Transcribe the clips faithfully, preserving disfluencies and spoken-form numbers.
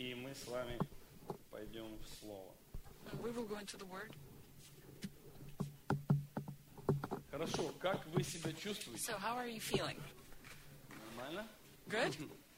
и мы с вами пойдем в Слово. We will go into the Word. Хорошо, как вы себя чувствуете? So, how are you feeling? Нормально? Good?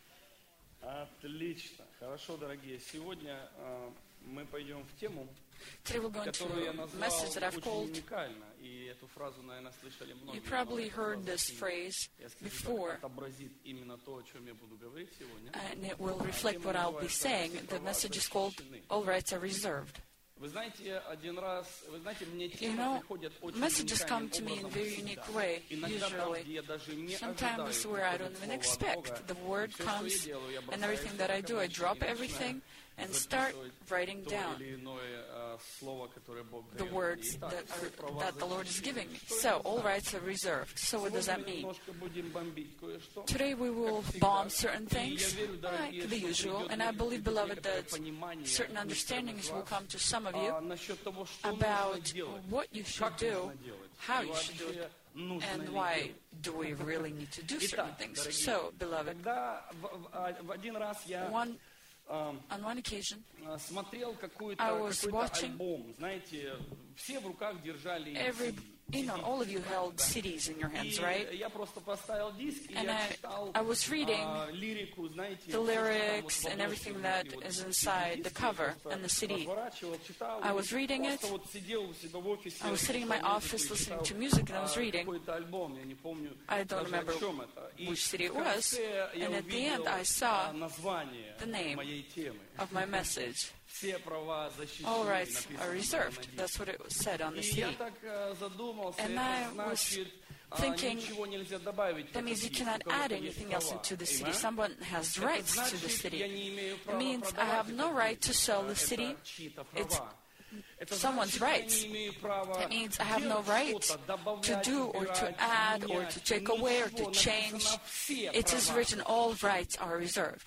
Отлично. Хорошо, дорогие. Сегодня э, мы пойдем в тему, Today we'll go into которую я a назвал message that I've очень called. уникально. И эту фразу, наверное, слышали многие. You probably но эта heard фраза this очень, phrase я скажу before, так, отобразит именно то, о чем я буду говорить сегодня. and it will reflect what I'll be saying. The message is called "All Rights Are Reserved." Вы знаете, один раз, вы знаете, мне You темы know, приходят очень messages come уникальным to me in a образом very всегда. unique way, Иногда там, usually. где я даже не Sometimes ожидаю, where I don't приходит even слово от expect, Бога. the word Все, что я comes, делаю, я and бросаю everything that I do, I всё, drop и everything начинаю and start записывать writing то down или иное, а, слово, которое Бог the дает. words Итак, that, все are, права that the Lord is защищены. giving me. Что So, это all значит? rights are reserved. So, what does that Сегодня мы mean? немножко будем бомбить кое-что. Today we will Как всегда. bomb certain И я things, верю, дорогие, like the что usual, придет and I believe, некоторое beloved, that понимание certain некоторым understandings из will вас, come to some of а, you насчет того, что about нужно делать, what you should как do, нужно делать, how и you should do it, вообще нужно and ли why делать. do we really need to do certain Итак, things. дорогие, So, beloved, когда в, в- в один раз я one, а, on one occasion, а, смотрел какой-то, I was какой-то watching альбом, знаете, все в руках держали every, си ди. you know, all of you held C Ds in your hands, И right? я просто поставил диск, и And я I- читал I was reading а, лирику, знаете, the всё, что там lyrics вот в and обложке everything that внутри, вот is эти inside the диски, cover я просто and the C D. разворачивал, читал, I и was reading просто it. вот сидел у себя в офисе, I was sitting in my слушал office музыку и listening читал, to music, and I was а, reading какой-то альбом, я не помню I don't даже remember о чем это. И which city it в was, конце я and at the end увидел I saw а, название the name моей темы. of my message. Все права защищены, All rights написано are было reserved. на диске. That's what it was said on the И C я D. так э, задумался, And это I was значит, а, thinking, ничего нельзя добавить в That этот means you диск, cannot у кого-то add есть anything else права. into the city. Amen? Someone has Это rights to the значит, city. я не имею It права means I продавать have no этот right to диск. sell the Это city. чьи-то It's права. Это someone's значит, я rights. не имею права That means I have no делать right что-то, to добавлять, do or to убирать, add or менять. to take away or to Ничего, change. написано все It is права. written, all rights are reserved.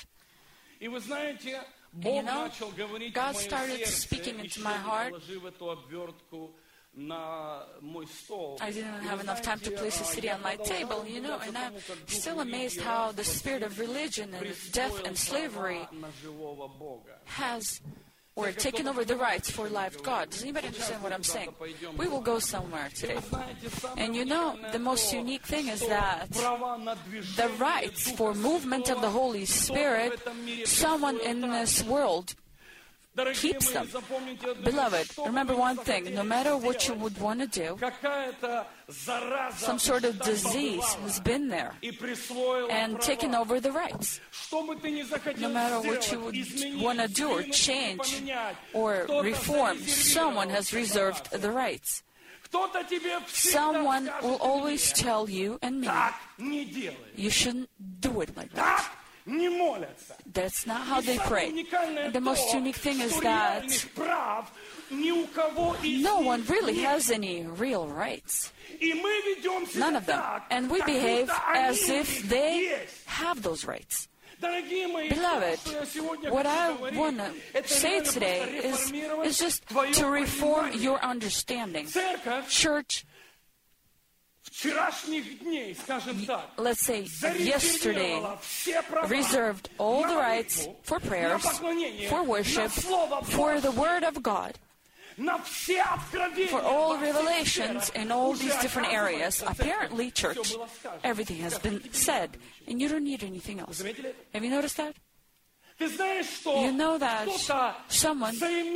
И вы знаете, you Бог know, начал говорить God в мое started сердце, speaking into еще my не heart. положив эту обвертку на мой стол. I didn't И have вы enough time to знаете, place the а, city я on my продолжал table, you know, удивляться and I'm тому, как дух still amazed религии how the рабства spirit of religion and death присвоил and slavery права на живого Бога. has or taken over the rights for life God. Does anybody understand what I'm saying? We will go somewhere today. And you know, the most unique thing is that the rights for movement of the Holy Spirit, someone in this world keeps them. Beloved, remember one thing, no matter what you would want to do, some sort of disease has been there and taken over the rights. No matter what you would want to do or change or reform, someone has reserved the rights. Someone will always tell you and me, you shouldn't do it like that. That's not how they pray. And the most unique thing is that no one really has any real rights. None of them. And we behave as if they have those rights. Beloved, what I want to say today is, is just to reform your understanding. Church, let's say yesterday, reserved all the rights for prayers, for worship, for the Word of God, for all revelations in all these different areas. Apparently, church, everything has been said, and you don't need anything else. Have you noticed that? You know that someone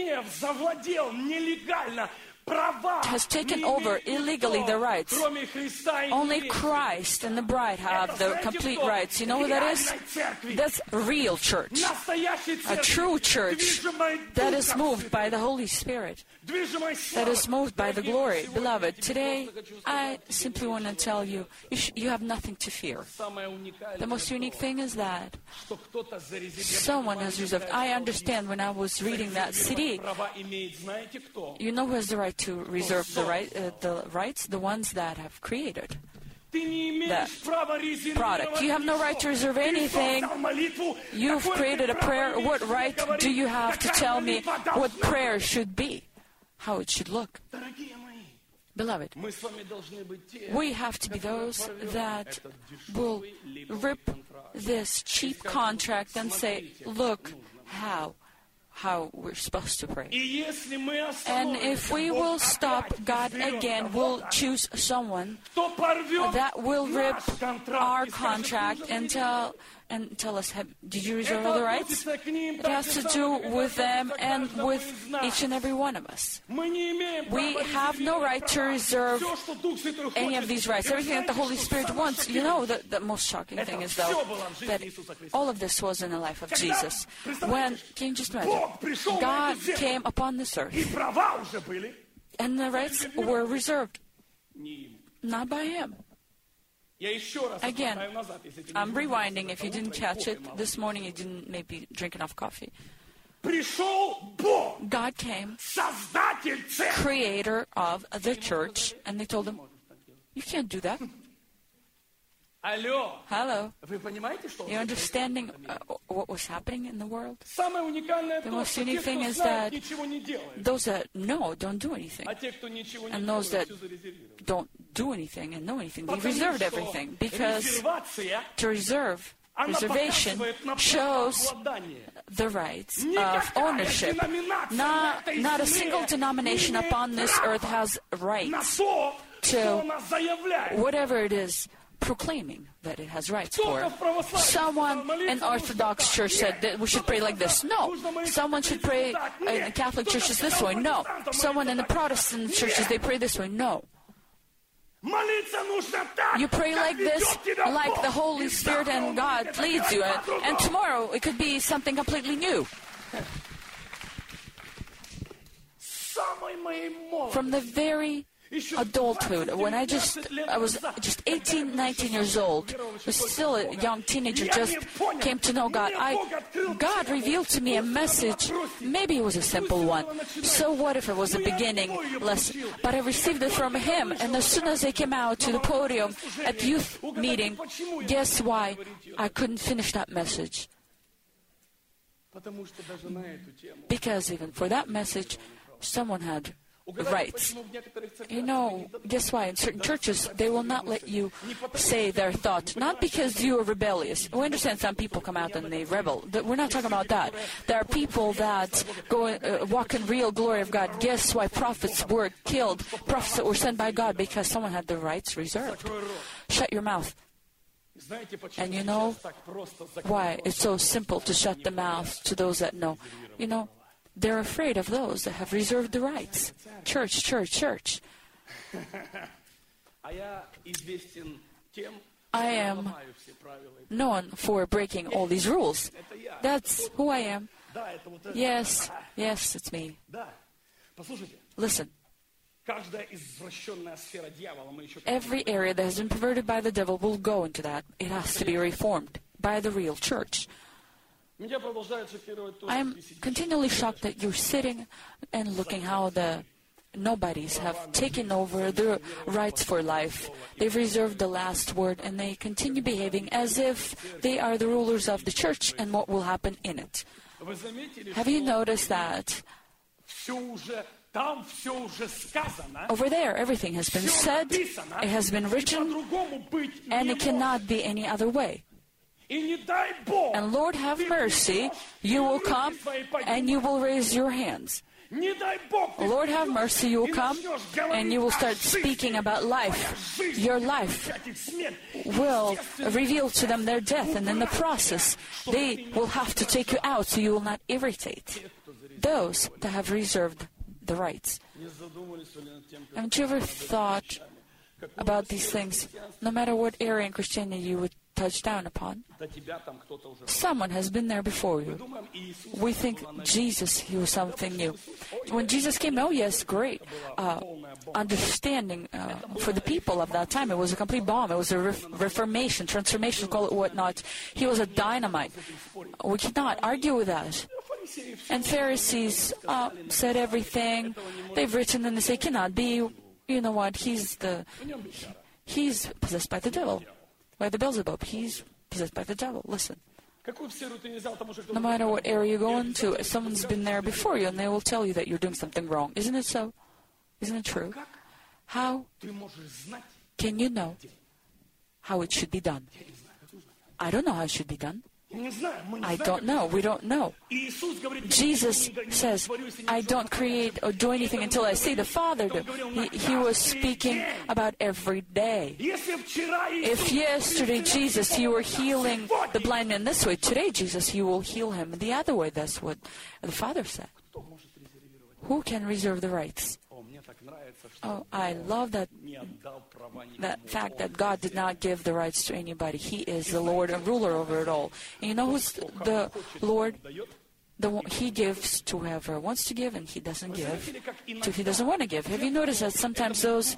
has taken over illegally the rights. Only Christ and the bride have the complete rights. You know what that is? That's a real church. A true church that is moved by the Holy Spirit. That is moved by the glory. Beloved, today I simply want to tell you, you, sh- you have nothing to fear. The most unique thing is that someone has reserved. I understand when I was reading that C D, you know who has the right to reserve the right, uh, the rights? The ones that have created that product. You have no right to reserve anything. You've created a prayer. What right do you have to tell me what prayer should be? How it should look? Beloved, we have to be those that will rip this cheap contract and say, look, how how we're supposed to pray. And if we will stop, God again will choose someone that will rip our contract and tell and tell us, have, did you reserve all the rights? It has to do with them and with each and every one of us. We have no right to reserve any of these rights. Everything that the Holy Spirit wants. You know, the, the most shocking thing is, though, that all of this was in the life of Jesus. When, can you just imagine, God came upon this earth, and the rights were reserved, not by Him. Again, I'm rewinding. If you didn't catch it this morning, you didn't maybe drink enough coffee. God came, creator of the church, and they told him, you can't do that. Hello. You're understanding uh, what was happening in the world? The most unique thing is that those that know don't do anything. And those that don't do anything and know anything, they reserved everything. Because to reserve, reservation shows the rights of ownership. Not, not a single denomination upon this earth has rights to whatever it is proclaiming that it has rights for. Someone in Orthodox Church said that we should pray like this. No. Someone should pray in the Catholic churches this way. No. Someone in the Protestant churches, they pray this way. No. You pray like this, like the Holy Spirit and God leads you. And, and tomorrow it could be something completely new. From the very adulthood, when I just, I was just eighteen, nineteen years old, was still a young teenager, just came to know God. I, God revealed to me a message. Maybe it was a simple one. So what if it was a beginning lesson? But I received it from Him, and as soon as I came out to the podium at youth meeting, guess why? I couldn't finish that message. Because even for that message, someone had rights. You know, guess why? In certain churches, they will not let you say their thought. Not because you are rebellious. We understand some people come out and they rebel. We're not talking about that. There are people that go uh, walk in real glory of God. Guess why prophets were killed? Prophets that were sent by God because someone had the rights reserved. Shut your mouth. And you know why it's so simple to shut the mouth to those that know? You know, they're afraid of those that have reserved the rights. Church, church, church. I am known for breaking all these rules. That's who I am. Yes, yes, it's me. Listen. Every area that has been perverted by the devil will go into that. It has to be reformed by the real church. I'm continually shocked that you're sitting and looking how the nobodies have taken over the rights for life. They've reserved the last word, and they continue behaving as if they are the rulers of the church and what will happen in it. Have you noticed that? Over there, everything has been said, it has been written, and it cannot be any other way. And Lord have mercy, you will come and you will raise your hands. Lord have mercy, you will come and you will start speaking about life. Your life will reveal to them their death, and in the process, they will have to take you out so you will not irritate those that have reserved the rights. Haven't you ever thought about these things? No matter what area in Christianity you would touch down upon, someone has been there before you. We think Jesus, He was something new. When Jesus came, oh yes, great. Uh, understanding uh, for the people of that time. It was a complete bomb. It was a ref- reformation, transformation, call it whatnot. He was a dynamite. We cannot argue with that. And Pharisees uh, said everything. They've written and they say, cannot be. You know what? He's the he's possessed by the devil. By the Beelzebub. He's possessed by the devil. Listen. No matter what area you go into, someone's been there before you and they will tell you that you're doing something wrong. Isn't it so? Isn't it true? How can you know how it should be done? I don't know how it should be done. I don't know. We don't know. Jesus says, I don't create or do anything until I see the Father do. He, he was speaking about every day. If yesterday, Jesus, you were healing the blind man this way, today, Jesus, you will heal him the other way. That's what the Father said. Who can reserve the rights? Oh, I love that that fact that God did not give the rights to anybody. He is the Lord and ruler over it all. And you know who's the Lord? The one, He gives to whoever wants to give, and He doesn't give to He doesn't want to give. Have you noticed that sometimes those,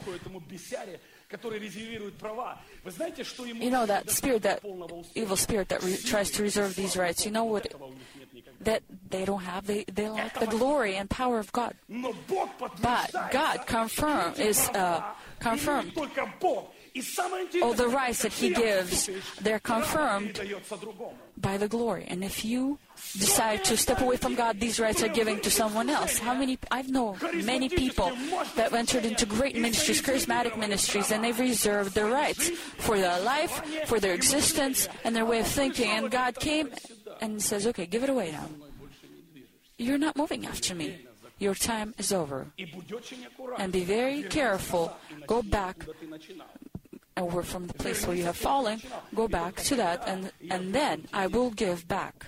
you know, that spirit, that evil spirit that re- tries to reserve these rights, you know what? That they don't have. They, they lack the glory and power of God. But God confirm, is uh, confirmed. All the rights that He gives, they're confirmed by the glory. And if you decide to step away from God, these rights are given to someone else. How many? I've known many people that entered into great ministries, charismatic ministries, and they've reserved their rights for their life, for their existence, and their way of thinking. And God came and says, okay, give it away now. You're not moving after me. Your time is over. And be very careful. Go back over from the place where you have fallen. Go back to that, and, and then I will give back.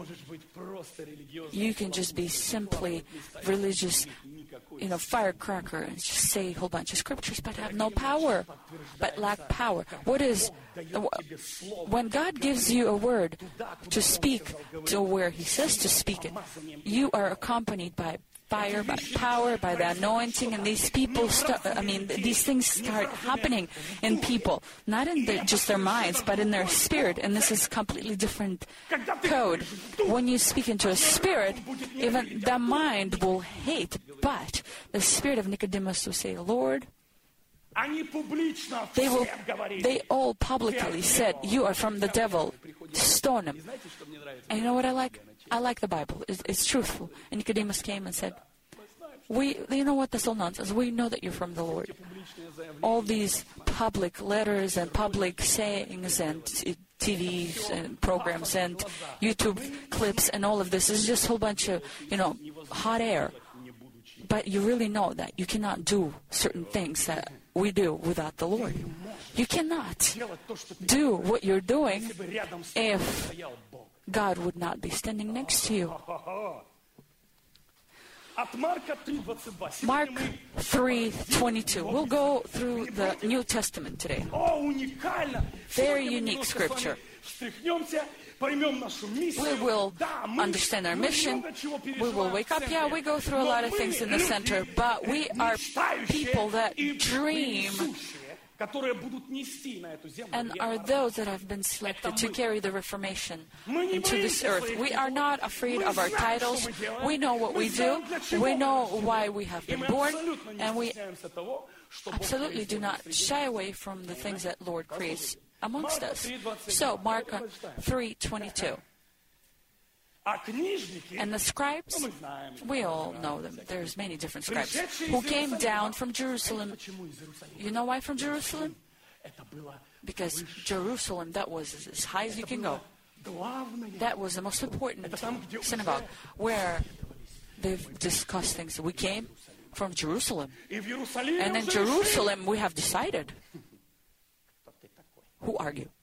You can just be simply religious, you know, firecracker, and just say a whole bunch of scriptures, but have no power, but lack power. What is, when God gives you a word to speak to where He says to speak it, you are accompanied by fire, by power, by the anointing, and these people, start, I mean, these things start happening in people, not in their, just their minds, but in their spirit, and this is completely different code. When you speak into a spirit, even the mind will hate, but the spirit of Nicodemus will say, Lord, they will, they all publicly said, you are from the devil, stone him. And you know what I like? I like the Bible. It's, it's truthful. And Nicodemus came and said, "We, you know what? That's all nonsense. We know that you're from the Lord. All these public letters and public sayings and T Vs and programs and YouTube clips and all of this is just a whole bunch of, you know, hot air. But you really know that you cannot do certain things that we do without the Lord. You cannot do what you're doing if God would not be standing next to you." Mark three twenty-two. We'll go through the New Testament today. Very unique scripture. We will understand our mission. We will wake up. Yeah, we go through a lot of things in the center, but we are people that dream and are those that have been selected to carry the Reformation into this earth. We are not afraid of our titles. We know what we do. We know why we have been born. And we absolutely do not shy away from the things that Lord creates amongst us. So, Mark three twenty-two. And the scribes, we all know them. There's many different scribes who came down from Jerusalem. You know why from Jerusalem? Because Jerusalem, that was as high as you can go. That was the most important synagogue where they've discussed things. We came from Jerusalem. And in Jerusalem, we have decided. Who are you?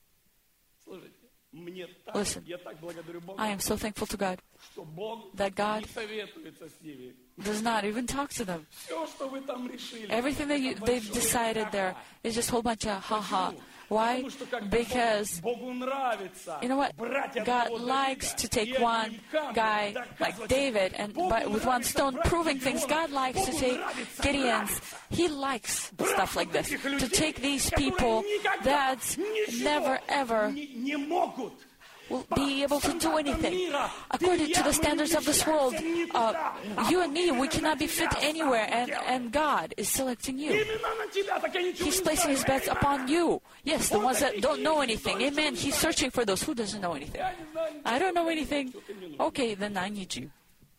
Listen, I am so thankful to God that God does not even talk to them. Everything that you, they've decided there is just a whole bunch of ha-ha. Why? Because, you know what? God likes to take one guy like David and by, with one stone proving things. God likes to take Gideon's. He likes stuff like this. To take these people that never ever will be able to do anything. According to the standards of this world, uh, you and me, we cannot be fit anywhere, and, and God is selecting you. He's placing His bets upon you. Yes, the ones that don't know anything. Amen. He's searching for those who doesn't know anything. I don't know anything. Okay, then I need you.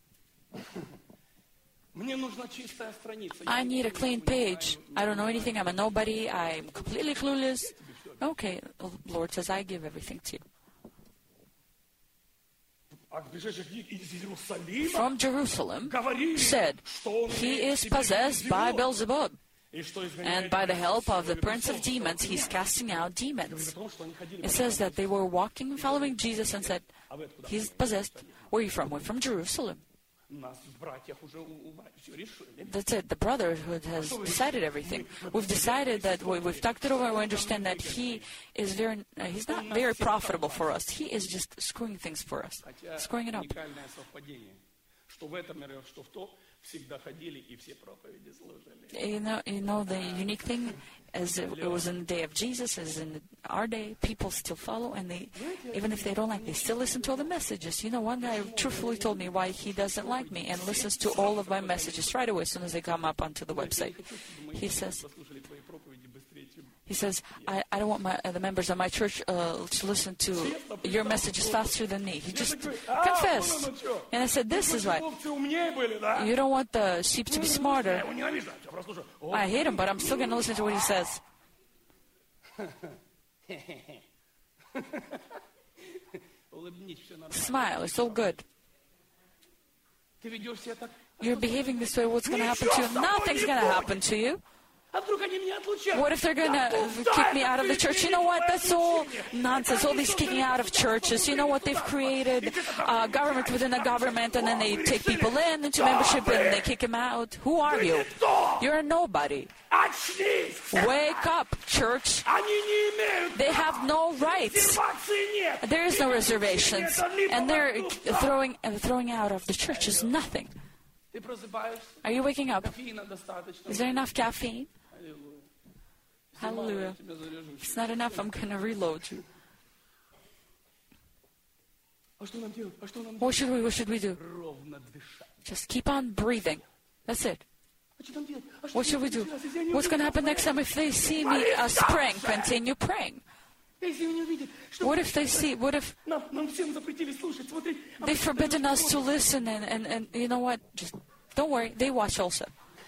I need a clean page. I don't know anything. I'm a nobody. I'm completely clueless. Okay, Lord says, I give everything to you. from Jerusalem said, he is possessed by Beelzebub. And by the help of the prince of demons, he's casting out demons. It says that they were walking, following Jesus, and said, he's possessed. Where are you from? We're from Jerusalem. That's it. The brotherhood has decided everything. We've decided that we, we've talked it over, and we understand that he is very, uh, he's not very profitable for us. He is just screwing things for us, screwing it up. You know, you know the unique thing, as it, it was in the day of Jesus, as in our day, people still follow, and they, even if they don't like, they still listen to all the messages. You know, one guy truthfully told me why he doesn't like me, and listens to all of my messages right away as soon as they come up onto the website. He says, he says, I, I don't want my, uh, the members of my church uh, to listen to your messages faster than me. He just confessed. And I said, this is why. You don't want the sheep to be smarter. I hate him, but I'm still going to listen to what he says. Smile, it's all good. You're behaving this way, what's going to happen to you? Nothing's going to happen to you. What if they're going to kick me out of the church? You know what? That's all nonsense. All these kicking out of churches. You know what? They've created a government within a government, and then they take people in into membership and they kick them out. Who are you? You're a nobody. Wake up, church. They have no rights. There is no reservations. And they're throwing, uh, throwing out of the church is nothing. Are you waking up? Is there enough caffeine? Hallelujah. If it's not enough, I'm going to reload you. What should we, what should we do? Just keep on breathing. That's it. What should we do? What's going to happen next time if they see me as praying? Continue praying. What if they see, what if they've forbidden us to listen and, and, and you know what? Just don't worry, they watch also.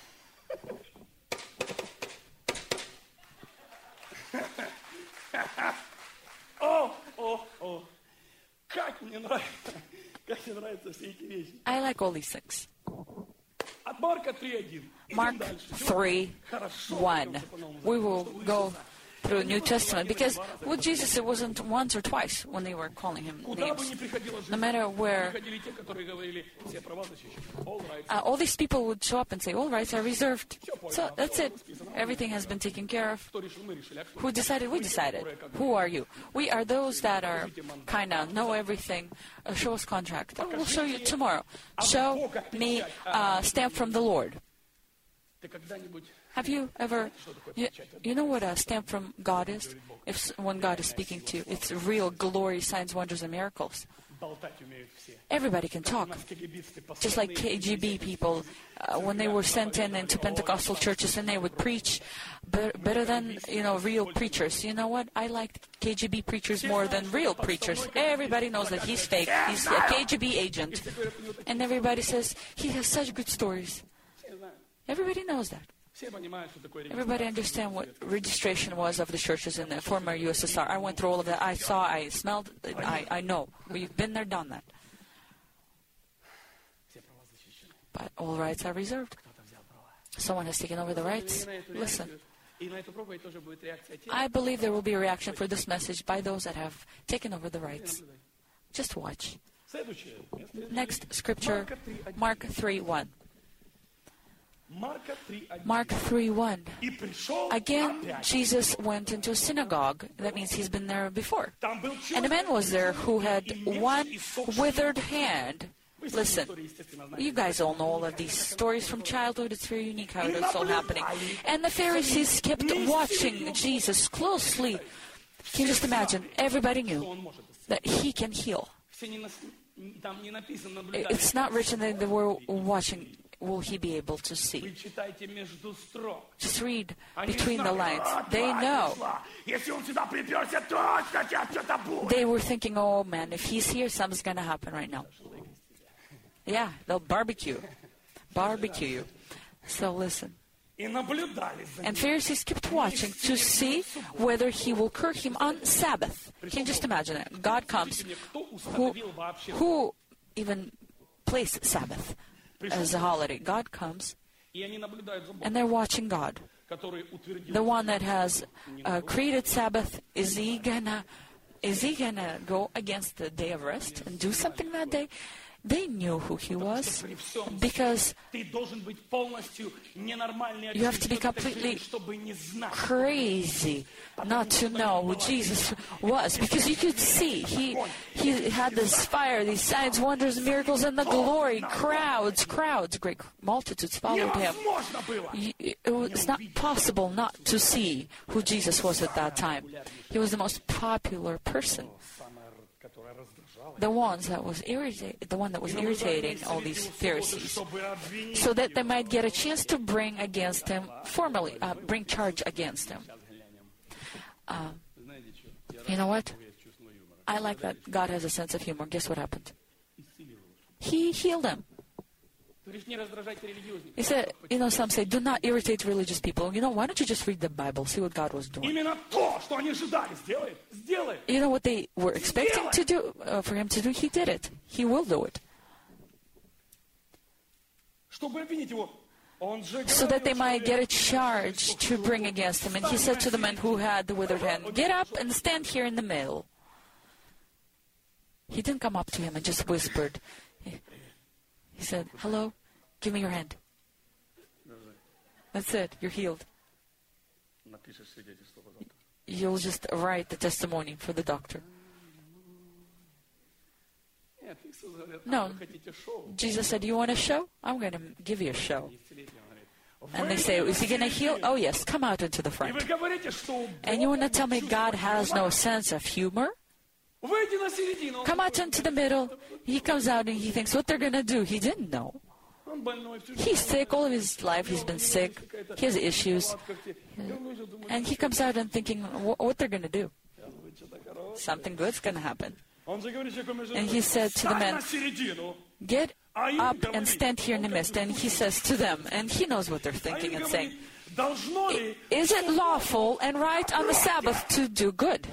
Oh, oh, oh. Как мне нравится, как мне нравятся все эти вещи. I like all these things. От Марка три один. Mark three one. We will go through New Testament, because with Jesus it wasn't once or twice when they were calling him names. No matter where, uh, all these people would show up and say, all rights are reserved. So that's it. Everything has been taken care of. Who decided? We decided. Who are you? We are those that are kind of know everything. Uh, show us contract. I will show you tomorrow. Show me uh, stamp from the Lord. Have you ever, you, you know what a stamp from God is? If when God is speaking to you, it's real glory, signs, wonders, and miracles. Everybody can talk. Just like K G B people, uh, when they were sent in into Pentecostal churches and they would preach better, better than, you know, real preachers. You know what? I liked K G B preachers more than real preachers. Everybody knows that he's fake. He's a K G B agent. And everybody says, he has such good stories. Everybody knows that. Everybody understand what registration was of the churches in the former U S S R. I went through all of that. I saw, I smelled, I, I know. We've been there, done that. But all rights are reserved. Someone has taken over the rights. Listen. I believe there will be a reaction for this message by those that have taken over the rights. Just watch. Next scripture, Mark three one. Mark three one. Again, Jesus went into a synagogue. That means he's been there before. And a man was there who had one withered hand. Listen, you guys all know all of these stories from childhood. It's very unique how it's all happening. And the Pharisees kept watching Jesus closely. Can you just imagine? Everybody knew that he can heal. It's not written that they were watching. Will he be able to see? Just read between the lines. They know. They were thinking, oh man, if he's here, something's going to happen right now. Yeah, they'll barbecue. Barbecue you. So listen. And Pharisees kept watching to see whether he will cure him on Sabbath. Can you just imagine it? God comes. Who, who even place Sabbath as a holiday. God comes, and they're watching God. The one that has uh, created Sabbath, is he gonna, is he gonna go against the day of rest and do something that day? They knew who he was, because you have to be completely crazy not to know who Jesus was, because you could see he he had this fire, these signs, wonders, miracles, and the glory. Crowds, crowds, great multitudes followed him. It was not possible not to see who Jesus was at that time. He was the most popular person. The ones that was irritated, the one that was irritating all these Pharisees, so that they might get a chance to bring against him formally, uh, bring charge against him. Uh, you know what? I like that God has a sense of humor. Guess what happened? He healed him. He said, you know, some say, do not irritate religious people. You know, why don't you just read the Bible, see what God was doing? You know what they were expecting to do, uh, for him to do? He did it. He will do it. So that they might get a charge to bring against him. And he said to the man who had the withered hand, get up and stand here in the middle. He didn't come up to him and just whispered. He, he said, hello, give me your hand. That's it, you're healed. You'll just write the testimony for the doctor. No. Jesus said, you want a show? I'm going to give you a show. And they say, is he going to heal? Oh yes, come out into the front. And you want to tell me God has no sense of humor? Come out into the middle. He comes out and he thinks what they're going to do. He didn't know. He's sick all of his life. He's been sick. He has issues. And he comes out and thinking what they're going to do. Something good's going to happen. And he said to the man, get up and stand here in the midst. And he says to them, and he knows what they're thinking and saying, is it lawful and right on the Sabbath to do good?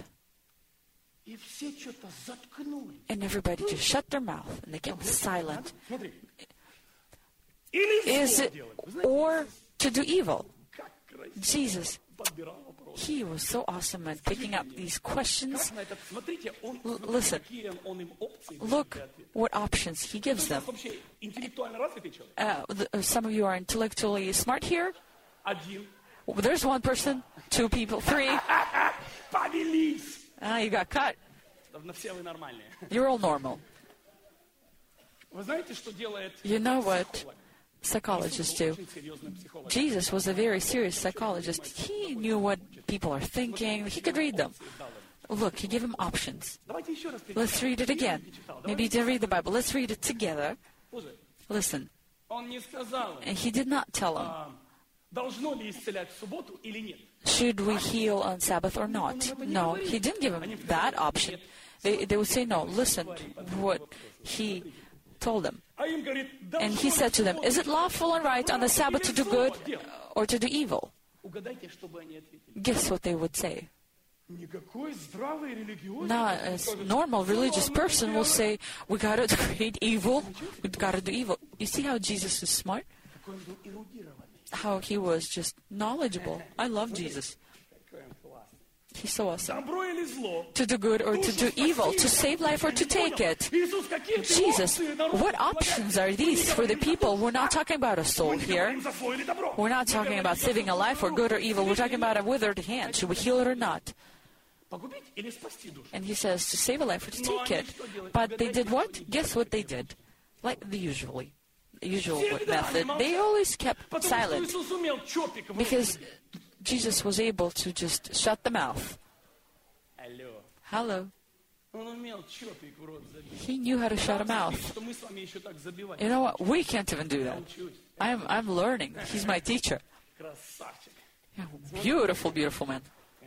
And everybody just shut their mouth and they kept silent. Is it or to do evil? Jesus, he was so awesome at picking up these questions. L- listen, look what options he gives them. Uh, the, uh, some of you are intellectually smart here. There's one person, two people, three. Ah, you got cut. You're all normal. You know what psychologists do? Jesus was a very serious psychologist. He knew what people are thinking. He could read them. Look, he gave him options. Let's read it again. Maybe you didn't read the Bible. Let's read it together. Listen. And he did not tell him, should we heal on Sabbath or not? No, he didn't give him that option. They, they would say no. Listen to what he told them. And he said to them, is it lawful and right on the Sabbath to do good or to do evil? Guess what they would say? Now, a normal religious person will say, we got to create evil, we got to do evil. You see how Jesus is smart? How he was just knowledgeable. I love Jesus. He's so awesome. To do good or to do evil, to save life or to take it. Jesus, what options are these for the people? We're not talking about a soul here. We're not talking about saving a life or good or evil. We're talking about a withered hand. Should we heal it or not? And he says to save a life or to take it. But they did what? Guess what they did? Like the usually. usual method. They always kept silent because Jesus was able to just shut the mouth. Hello. He knew how to shut a mouth. You know what? We can't even do that. I'm I'm learning. He's my teacher. Yeah, beautiful, beautiful man.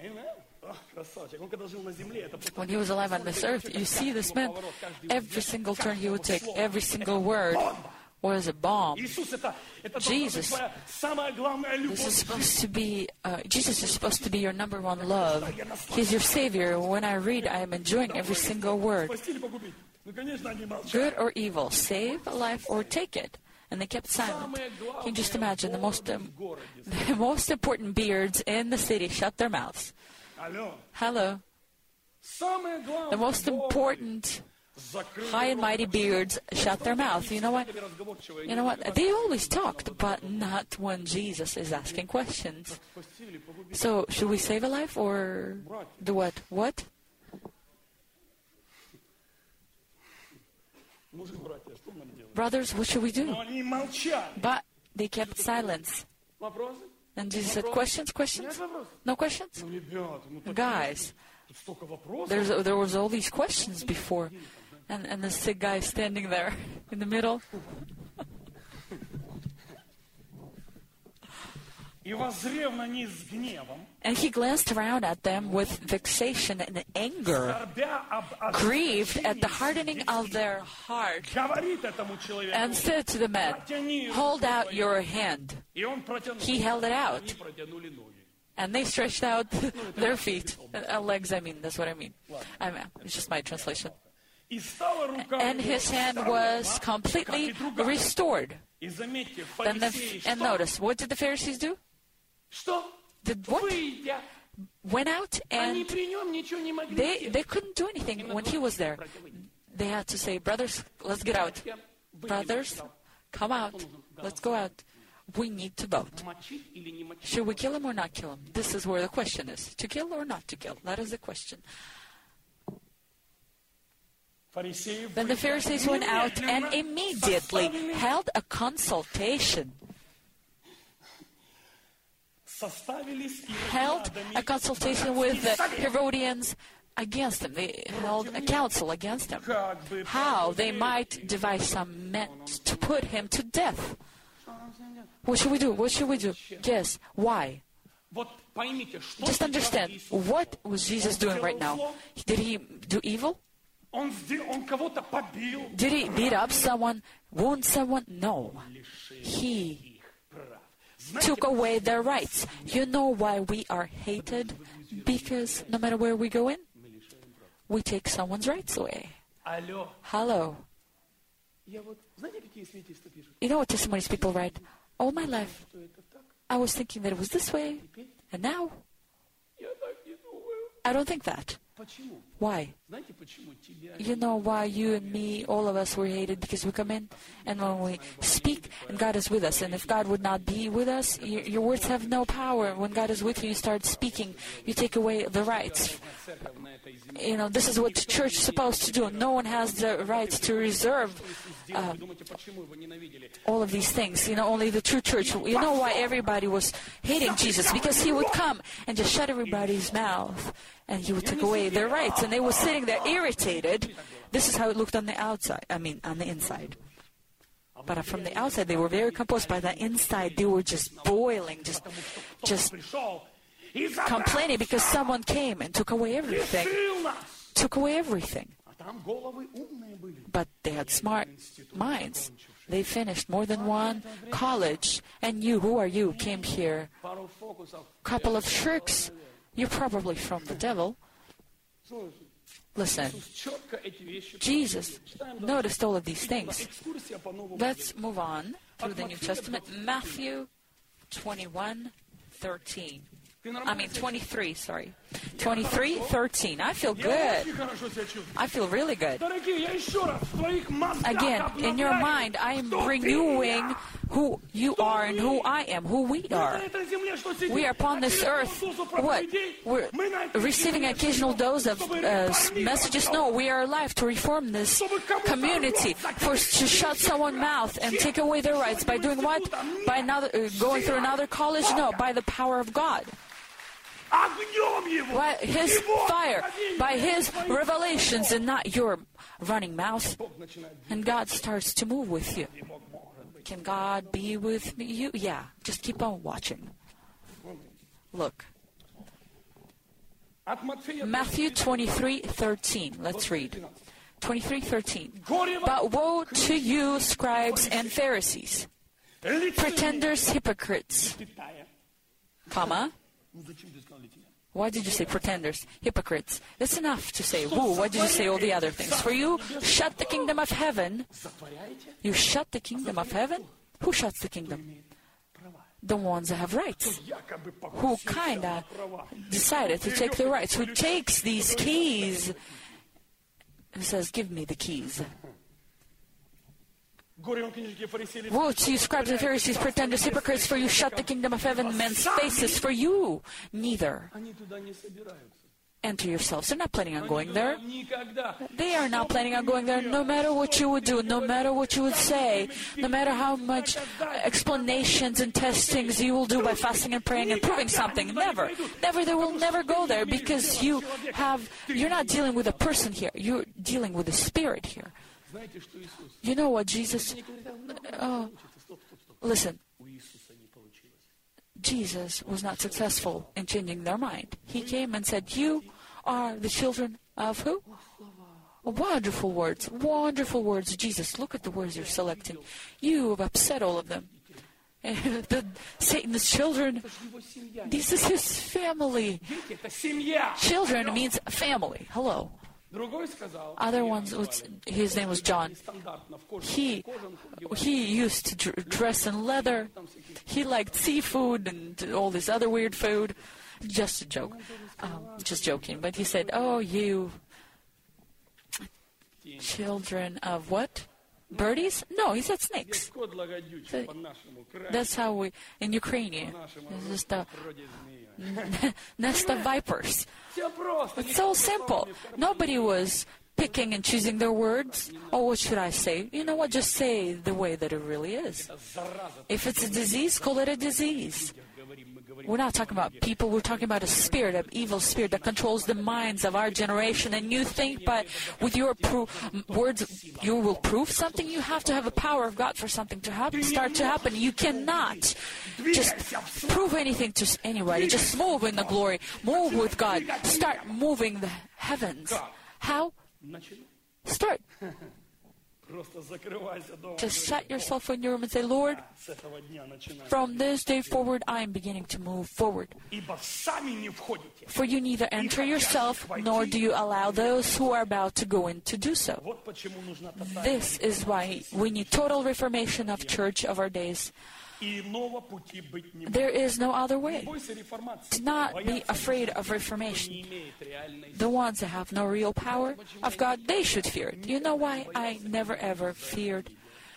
When he was alive on this earth, you see this man, every single turn he would take, every single word was a bomb. Jesus, this is supposed to be, uh, Jesus is supposed to be your number one love. He's your Savior. When I read, I am enjoying every single word. Good or evil, save life or take it. And they kept silent. Can you just imagine the most, um, the most important beards in the city shut their mouths? Hello. The most important high and mighty beards shut their mouth. You know what? You know what? They always talked, but not when Jesus is asking questions. So, should we save a life or do what? What? Brothers, what should we do? But they kept silence. And Jesus said, questions, questions? No questions? Guys, there's, there was all these questions before. And, and the sick guy standing there in the middle. And he glanced around at them with vexation and anger, grieved at the hardening of their heart, and said to the man, hold out your hand. He held it out. And they stretched out their feet. Uh, legs, I mean, that's what I mean. I mean. It's just my translation. And his hand was completely restored. And, the, and notice, what did the Pharisees do? Did what? Went out and they, they couldn't do anything when he was there. They had to say, brothers, let's get out. Brothers, come out. Let's go out. We need to vote. Should we kill him or not kill him? This is where the question is. To kill or not to kill? That is the question. Then the Pharisees went out and immediately held a consultation. Held a consultation with the Herodians against him. They held a council against him. How they might devise some means to put him to death. What should we do? What should we do? Yes. Why? Just understand, what was Jesus doing right now? Did he do evil? Did he beat up someone, wound someone? No. He took away their rights. You know why we are hated? Because no matter where we go in, we take someone's rights away. Hello. You know what testimonies people write? All my life, I was thinking that it was this way, and now, I don't think that. Why? You know why you and me, all of us, were hated? Because we come in, and when we speak, and God is with us. And if God would not be with us, your, your words have no power. When God is with you, you start speaking. You take away the rights. You know, this is what the church is supposed to do. No one has the right to reserve uh, all of these things. You know, only the true church. You know why everybody was hating Jesus? Because he would come and just shut everybody's mouth. And he would take away their rights. And they were sitting there irritated. This is how it looked on the outside. I mean, on the inside. But from the outside, they were very composed. By the inside, they were just boiling, just, just complaining because someone came and took away everything. Took away everything. But they had smart minds. They finished more than one college. And you, who are you, came here? Couple of shirks. You're probably from the devil. Listen, Jesus noticed all of these things. Let's move on through the New Testament. Matthew twenty-one thirteen. I mean, twenty-three, sorry. twenty-three thirteen. I feel good. I feel really good. Again, in your mind, I am renewing who you are and who I am, who we are. We are upon this earth. What? We're receiving an occasional dose of uh, messages? No, we are alive to reform this community. For to shut someone's mouth and take away their rights by doing what? By another, uh, going through another college? No, by the power of God. By His fire, by His revelations, and not your running mouth. And God starts to move with you. Can God be with me? You? Yeah, just keep on watching. Look. Matthew twenty-three thirteen. Let's read. twenty-three thirteen. But woe to you, scribes and Pharisees, pretenders, hypocrites, comma. Why did you say pretenders, hypocrites? It's enough to say, woo, why did you say all the other things? For you, shut the kingdom of heaven. You shut the kingdom of heaven? Who shuts the kingdom? The ones that have rights. Who kind of decided to take the rights. Who takes these keys and says, give me the keys. Woe to you, scribes and Pharisees, pretenders, hypocrites, for you shut the kingdom of heaven in men's faces. For you, neither enter yourselves. They're not planning on going there. They are not planning on going there, no matter what you would do, no matter what you would say, no matter how much explanations and testings you will do by fasting and praying and proving something. Never. Never. They will never go there, because you have, you're not dealing with a person here. You're dealing with a spirit here. You know what Jesus... Uh, listen. Jesus was not successful in changing their mind. He came and said, you are the children of who? Wonderful words. Wonderful words. Jesus, look at the words you're selecting. You have upset all of them. The Satan's children, this is his family. Children means family. Hello. Other ones, his name was John. He he used to dress in leather. He liked seafood and all this other weird food. Just a joke. Um, just joking. But he said, oh, you children of what? Birdies? No, he said snakes. So that's how we, in Ukrainian, it's just a nest of vipers. It's so simple. Nobody was picking and choosing their words. Oh, what should I say? You know what? Just say the way that it really is. If it's a disease, call it a disease. We're not talking about people. We're talking about a spirit, an evil spirit that controls the minds of our generation. And you think, but with your pro- words, you will prove something. You have to have a power of God for something to happen, start to happen. You cannot just prove anything to anybody. Just move in the glory. Move with God. Start moving the heavens. How? Start. Just shut yourself in your room and say, Lord, from this day forward, I am beginning to move forward. For you neither enter yourself, nor do you allow those who are about to go in to do so. This is why we need total reformation of church of our days. There is no other way. Do not be afraid of reformation. The ones that have no real power of God, they should fear it. You know why I never ever feared?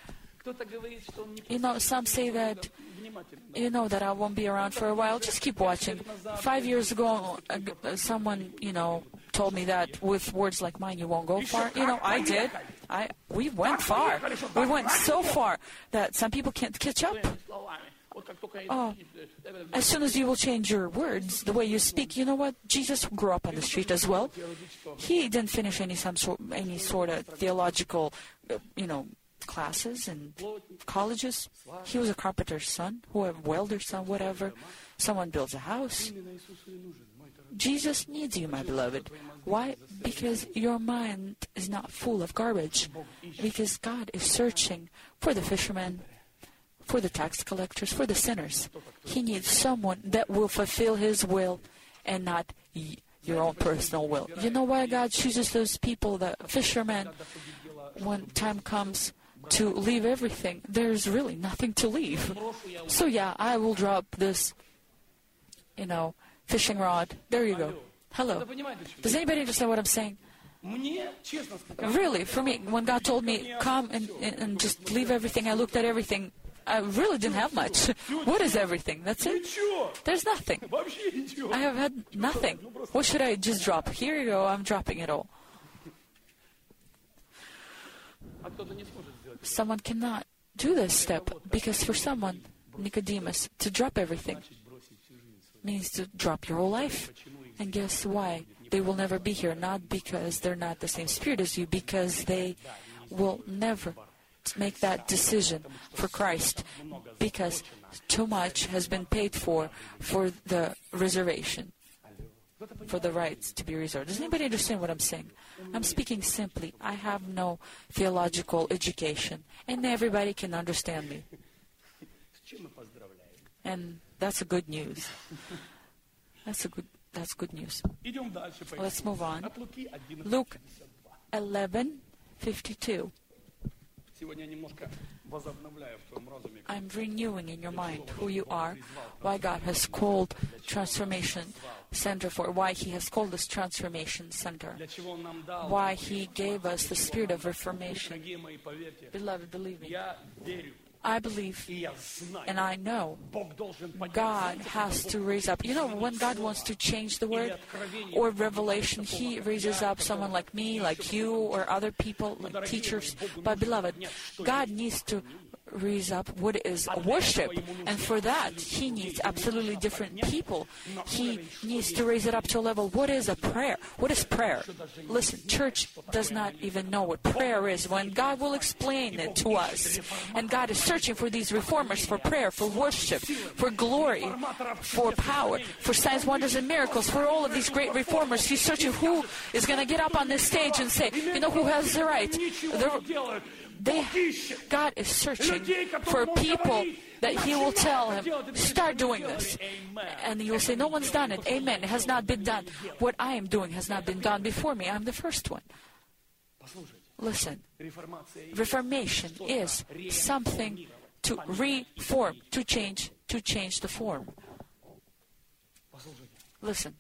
You know, some say that, you know, that I won't be around for a while. Just keep watching. Five years ago, uh, someone, you know, told me that with words like mine, you won't go far. You know, I did. I we went far. We went so far that some people can't catch up. Oh, as soon as you will change your words, the way you speak, you know what? Jesus grew up on the street as well. He didn't finish any some sort, any sort of theological, uh, you know, classes and colleges. He was a carpenter's son, or a welder's son, whatever. Someone builds a house. Jesus needs you, my beloved. Why? Because your mind is not full of garbage. Because God is searching for the fishermen, for the tax collectors, for the sinners. He needs someone that will fulfill His will and not y- your own personal will. You know why God chooses those people, the fishermen? When time comes to leave everything, there's really nothing to leave. So yeah, I will drop this, you know, fishing rod. There you go. Hello. Does anybody understand what I'm saying? Really, for me, when God told me, come and, and, and just leave everything, I looked at everything. I really didn't have much. What is everything? That's it? There's nothing. I have had nothing. What should I just drop? Here you go, I'm dropping it all. Someone cannot do this step because for someone, Nicodemus, to drop everything means to drop your whole life. And guess why? They will never be here. Not because they're not the same spirit as you, because they will never make that decision for Christ, because too much has been paid for for the reservation, for the rights to be reserved. Does anybody understand what I'm saying? I'm speaking simply. I have no theological education, and everybody can understand me. And that's a good news. That's a good That's good news. Let's move on. Luke eleven fifty-two. I'm renewing in your mind who you are, why God has called Transformation Center for, why He has called us Transformation Center, why He gave us the spirit of reformation. Beloved, believe me, I believe and I know God has to raise up. You know, when God wants to change the word or revelation, He raises up someone like me, like you, or other people, like teachers. But beloved, God needs to raise up what is worship, and for that He needs absolutely different people. He needs to raise it up to a level. What is a prayer? What is prayer? Listen, church does not even know what prayer is when God will explain it to us. And God is searching for these reformers for prayer, for worship, for glory, for power, for signs, wonders, and miracles, for all of these great reformers. He's searching who is going to get up on this stage and say, you know, who has the right? The, They, God is searching for people that He will tell him, start doing this. And you will say, no one's done it. Amen. It has not been done. What I am doing has not been done before me. I'm the first one. Listen, Reformation is something to reform, to change, to change the form. Listen.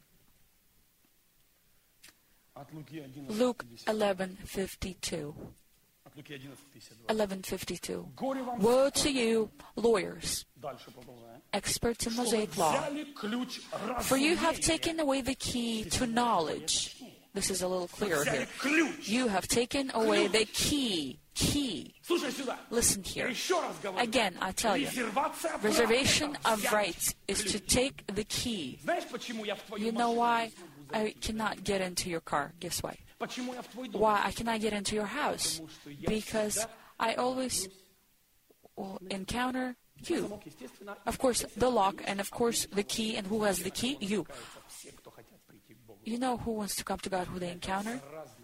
Luke eleven fifty-two. eleven fifty-two. Woe to you, lawyers, experts in Mosaic law, for you have taken away the key to knowledge. This is a little clearer here. You have taken away the key. Key. Listen here. Again, I tell you, reservation of rights is to take the key. You know why I cannot get into your car? Guess why? Why I cannot get into your house? Because I always will encounter you. Of course, the lock, and of course, the key. And who has the key? You. You know who wants to come to God, who they encounter?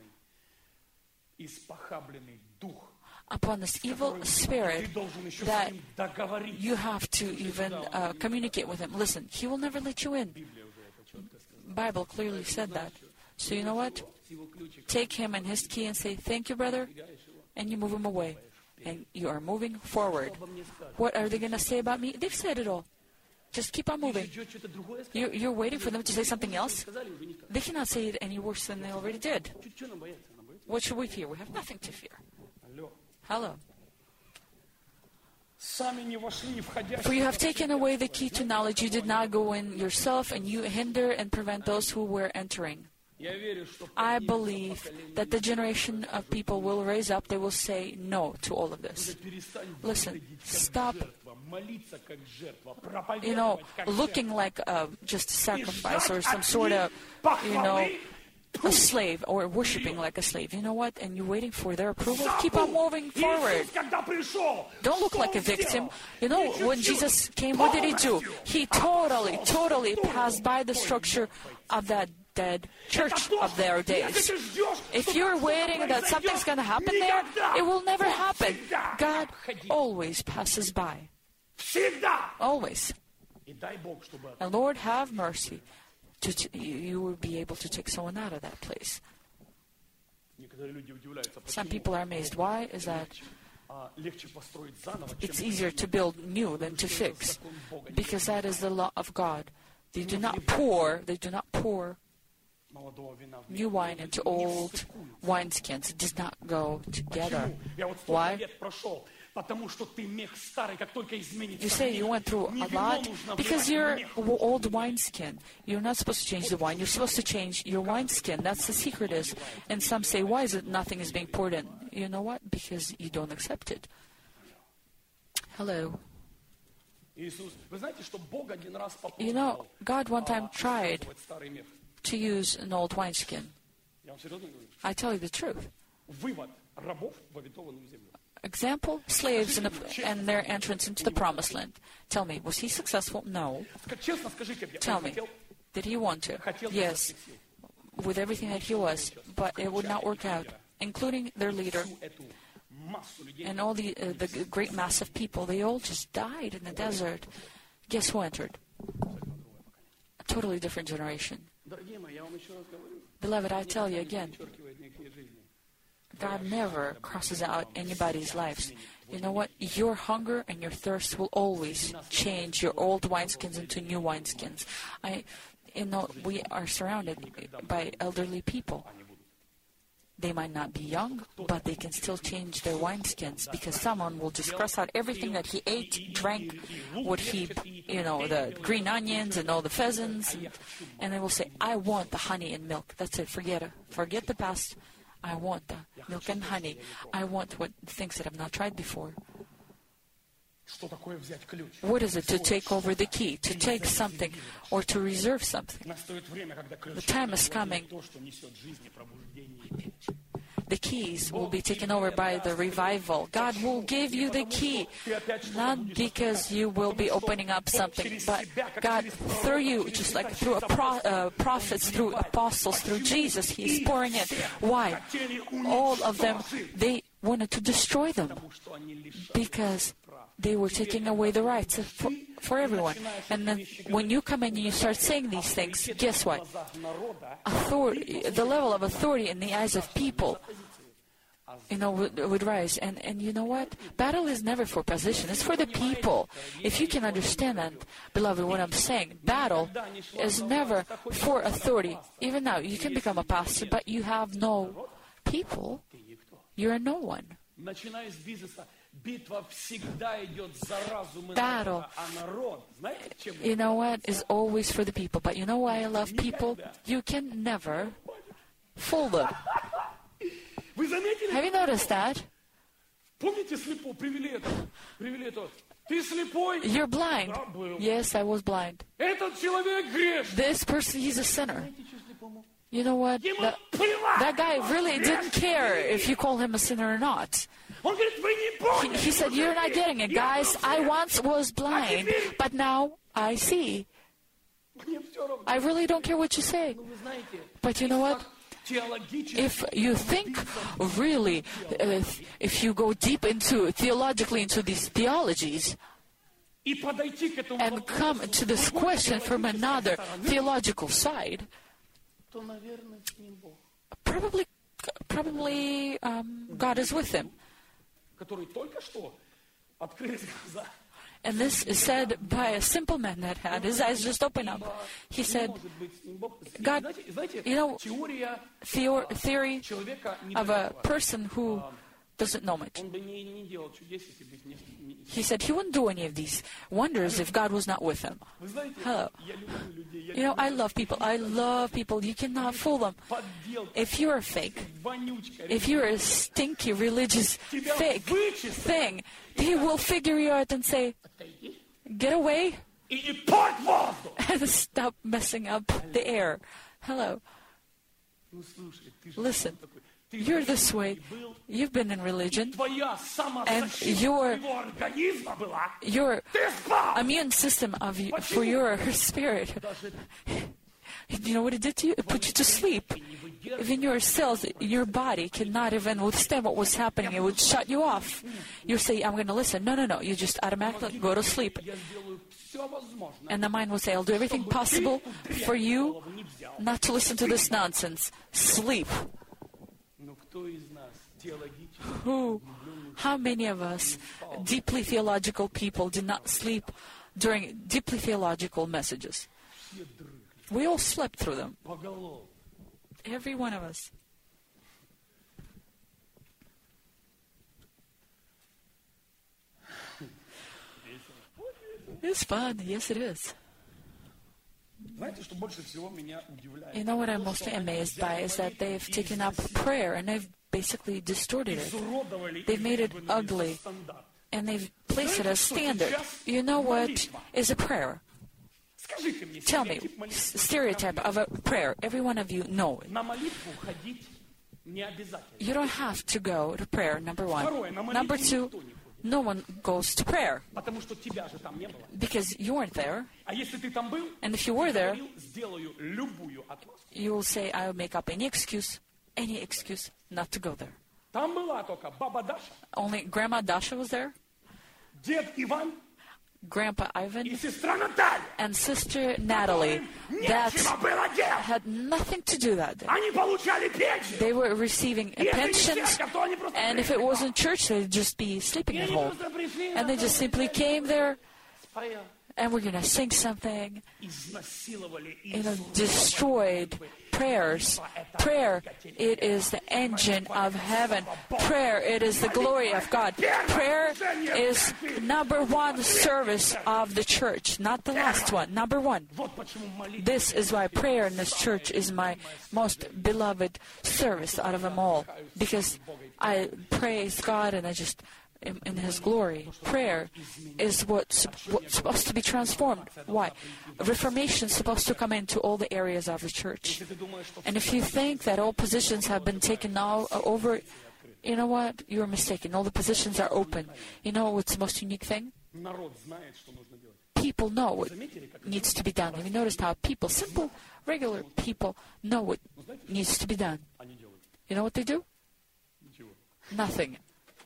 Upon this evil spirit that you have to even uh, communicate with him. Listen, he will never let you in. Bible clearly said that. So you know what? Take him and his key and say, thank you, brother, and you move him away. And you are moving forward. What are they going to say about me? They've said it all. Just keep on moving. You're, you're waiting for them to say something else? They cannot say it any worse than they already did. What should we fear? We have nothing to fear. Hello. For you have taken away the key to knowledge. You did not go in yourself, and you hinder and prevent those who were entering. I believe that the generation of people will raise up. They will say no to all of this. Listen, stop, you know, looking like uh, just a sacrifice or some sort of, you know, a slave, or worshiping like a slave. You know what? And you're waiting for their approval. Keep on moving forward. Don't look like a victim. You know, when Jesus came, what did He do? He totally, totally passed by the structure of that dead church of their days. If you're waiting that something's going to happen there, it will never happen. God always passes by. Always. And Lord, have mercy. To t- you will be able to take someone out of that place. Some people are amazed. Why is that? It's easier to build new than to fix, because that is the law of God. They do not pour. They do not pour new wine into old wineskins. It does not go together. Why? You say you went through a lot because you're old wineskin. You're not supposed to change the wine. You're supposed to change your wineskin. That's the secret is. And some say, why is it nothing is being poured in? You know what? Because you don't accept it. Hello. You know, God one time tried to use an old wineskin. I tell you the truth. Example, slaves in the, and their entrance into the promised land. Tell me, was he successful? No. Tell me, did he want to? Yes, with everything that he was, but it would not work out, including their leader. And all the, uh, the great mass of people, they all just died in the desert. Guess who entered? A totally different generation. Beloved, I tell you again, God never crosses out anybody's lives. You know what? Your hunger and your thirst will always change your old wineskins into new wineskins. I, you know, we are surrounded by elderly people. They might not be young, but they can still change their wineskins, because someone will just cross out everything that he ate, drank, what he, you know, the green onions and all the pheasants, and, and they will say, I want the honey and milk. That's it. Forget it. Forget the past. I want the milk and honey. I want what things that I've not tried before. What is it to take over the key, to take something, or to reserve something? The time is coming. The keys will be taken over by the revival. God will give you the key, not because you will be opening up something, but God, through you, just like through a pro, uh, prophets, through apostles, through Jesus, He is pouring it. Why? All of them, they wanted to destroy them because they were taking away the rights for, for everyone. And then when you come in and you start saying these things, guess what? Authority, the level of authority in the eyes of people, you know, would, would rise. And, and you know what? Battle is never for position. It's for the people. If you can understand that, beloved, what I'm saying, battle is never for authority. Even now, you can become a pastor, but you have no people. You're no one. Battle, you know what, is always for the people. But you know why I love people? You can never fool them. Have you noticed that? You're blind. Yes, I was blind. This person, he's a sinner. You know what? That, that guy really didn't care if you call him a sinner or not. He, he said, you're not getting it, guys. I once was blind, but now I see. I really don't care what you say. But you know what? If you think really, uh, if you go deep into, theologically into these theologies, and come to this question from another theological side, probably, probably um, God is with him. And this is said by a simple man that had his eyes just opened up. He said, God, you know, theor- theory of a person who doesn't know much. He said he wouldn't do any of these wonders if God was not with him. Hello. You know, I love people. I love people. You cannot fool them. If you're a fake, if you're a stinky religious fake thing, they will figure you out and say, get away and stop messing up the air. Hello. Listen. You're this way. You've been in religion, and your your immune system of you, for your spirit. You know what it did to you? It put you to sleep. Even your cells, your body cannot even withstand what was happening. It would shut you off. You say, "I'm going to listen." No, no, no. You just automatically go to sleep. And the mind will say, "I'll do everything possible for you not to listen to this nonsense. Sleep." Who, how many of us, deeply theological people, did not sleep during deeply theological messages? We all slept through them. Every one of us. It's fun. Yes, it is. You know what I'm most amazed by is that they've taken up prayer and they've basically distorted it. They've made it ugly and they've placed it as standard. You know what is a prayer? Tell me, stereotype of a prayer. Every one of you know it. You don't have to go to prayer, number one. Number two, no one goes to prayer because you weren't there. And if you were there, you will say, I will make up any excuse, any excuse not to go there. Only Grandma Dasha was there. Grandpa Ivan and Sister Natalie that had nothing to do that day. They were receiving pensions, and if it wasn't church, they'd just be sleeping at home. And they just simply came there, and we're going to sing something, you know, destroyed prayers. Prayer, it is the engine of heaven. Prayer, it is the glory of God. Prayer is number one service of the church, not the last one, number one. This is why prayer in this church is my most beloved service out of them all, because I praise God and I just In, in His glory. Prayer is what's, what's supposed to be transformed. Why? Reformation is supposed to come into all the areas of the church. And if you think that all positions have been taken now over, you know what? You're mistaken. All the positions are open. You know what's the most unique thing? People know what needs to be done. Have you noticed how people, simple, regular people, know what needs to be done? You know what they do? Nothing.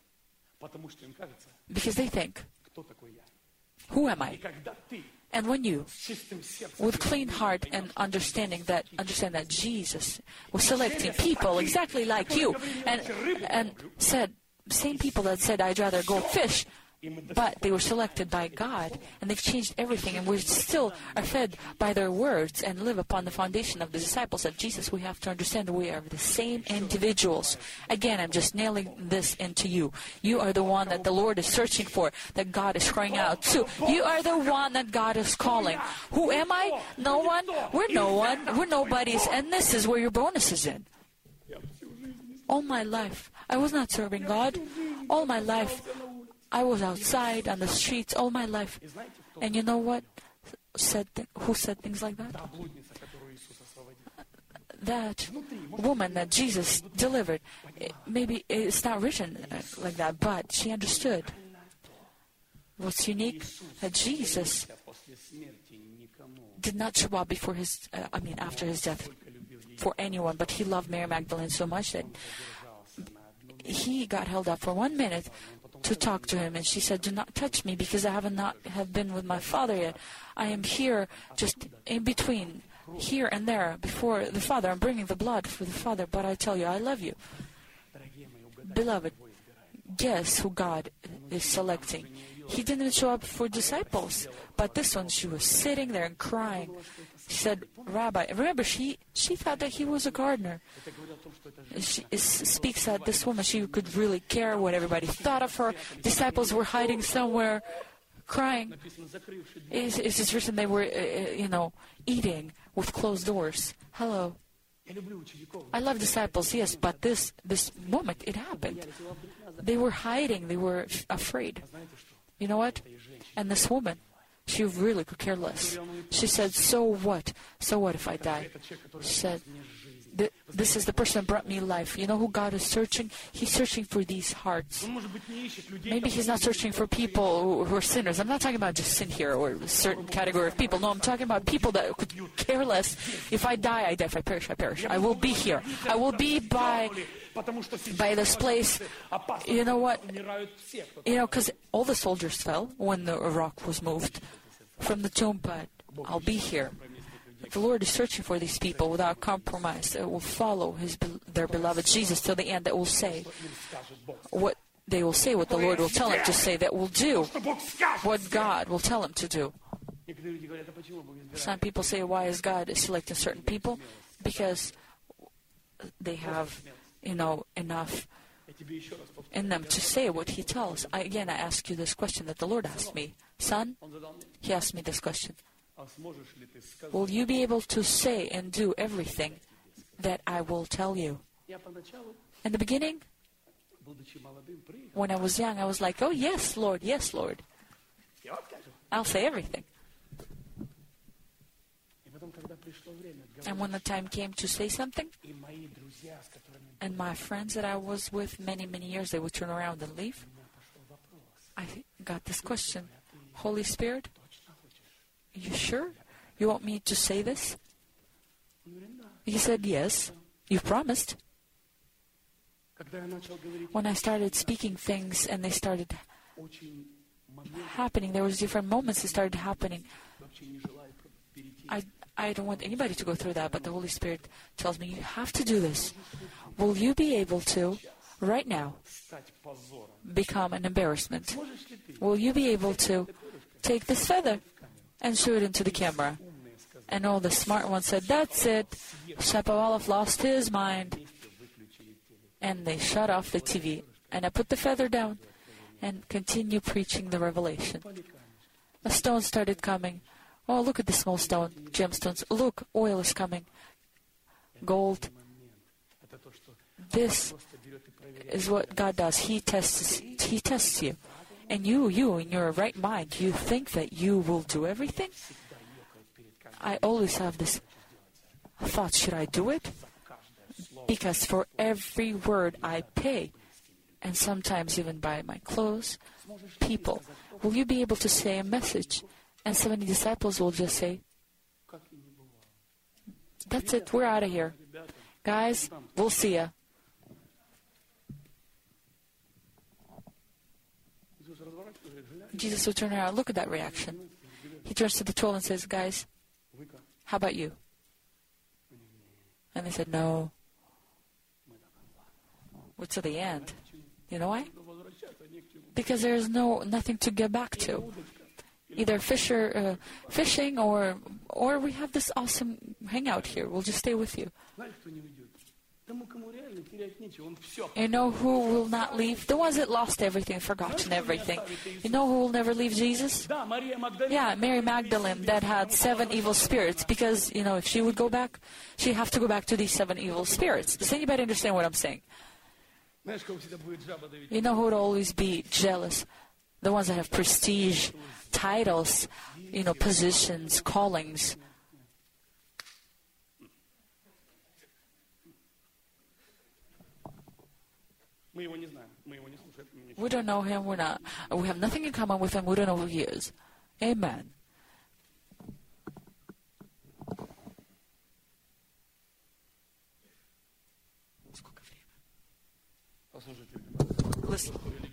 Because they think, who am I? And when you, with clean heart and understanding that, understand that Jesus was selecting people exactly like you, and and said, same people that said, I'd rather go fish, but they were selected by God, and they've changed everything, and we still are fed by their words and live upon the foundation of the disciples of Jesus. We have to understand that we are the same individuals. Again, I'm just nailing this into you. You are the one that the Lord is searching for, that God is crying out to. You are the one that God is calling. Who am I? No one? We're no one. We're nobodies, and this is where your bonus is in. All my life, I was not serving God. All my life, I was outside on the streets all my life. And you know what? Said th- who said things like that? That woman that Jesus delivered. It, maybe it's not written uh, like that, but she understood. What's unique? That Jesus did not show up before his, uh, I mean, after his death for anyone, but he loved Mary Magdalene so much that he got held up for one minute to talk to him, and she said, do not touch me because I have not have been with my Father yet. I am here just in between, here and there, before the Father. I'm bringing the blood for the Father, but I tell you, I love you. Beloved, guess who God is selecting? He didn't show up for disciples, but this one, she was sitting there and crying. She said, Rabbi, remember, she, she thought that he was a gardener. She it speaks that this woman, she could really care what everybody thought of her. Disciples were hiding somewhere, crying. It's, it's just written they were, uh, you know, eating with closed doors. Hello. I love disciples, yes, but this, this moment, it happened. They were hiding. They were f- afraid. You know what? And this woman, she really could care less. She said, so what? So what if I die? She said, this is the person that brought me life. You know who God is searching? He's searching for these hearts. Maybe He's not searching for people who are sinners. I'm not talking about just sin here or a certain category of people. No, I'm talking about people that could care less. If I die, I die. If I perish, I perish. I will be here. I will be by... by this place. You know what? You know, because all the soldiers fell when the rock was moved from the tomb, but I'll be here. The Lord is searching for these people without compromise that will follow his their beloved Jesus till the end, that will say what they will say, what the Lord will tell them to say, that will do what God will tell them to do. Some people say, why is God selecting certain people? Because they have, you know, enough in them to say what He tells. I, again, I ask you this question that the Lord asked me. Son, He asked me this question. Will you be able to say and do everything that I will tell you? In the beginning, when I was young, I was like, oh, yes, Lord, yes, Lord. I'll say everything. And when the time came to say something, and my friends that I was with many, many years, they would turn around and leave, I got this question. Holy Spirit, are you sure you want me to say this? He said, yes, you promised. When I started speaking things and they started happening. There was different moments it started happening. I I don't want anybody to go through that, but the Holy Spirit tells me, you have to do this. Will you be able to, right now, become an embarrassment? Will you be able to take this feather and show it into the camera? And all the smart ones said, that's it. Shapovalov lost his mind. And they shut off the T V. And I put the feather down and continue preaching the revelation. A stone started coming. Oh, look at the small stone, gemstones. Look, oil is coming. Gold. This is what God does. He tests, He tests you. And you, you, in your right mind, you think that you will do everything? I always have this thought, should I do it? Because for every word I pay, and sometimes even by my clothes, people, will you be able to say a message? And seventy disciples will just say, that's it, we're out of here. Guys, we'll see ya. Jesus will turn around. Look at that reaction. He turns to the twelve and says, guys, how about you? And they said, no. We're to the end. You know why? Because there is no nothing to get back to. Either fisher, uh, fishing or or we have this awesome hangout here. We'll just stay with you. You know who will not leave? The ones that lost everything, forgotten everything. You know who will never leave Jesus? Yeah, Mary Magdalene, that had seven evil spirits. Because, you know, if she would go back, she'd have to go back to these seven evil spirits. Does anybody understand what I'm saying? You know who would always be jealous? The ones that have prestige, titles, you know, positions, callings. We don't know him. We're not. We have nothing in common with him. We don't know who he is. Amen. Listen.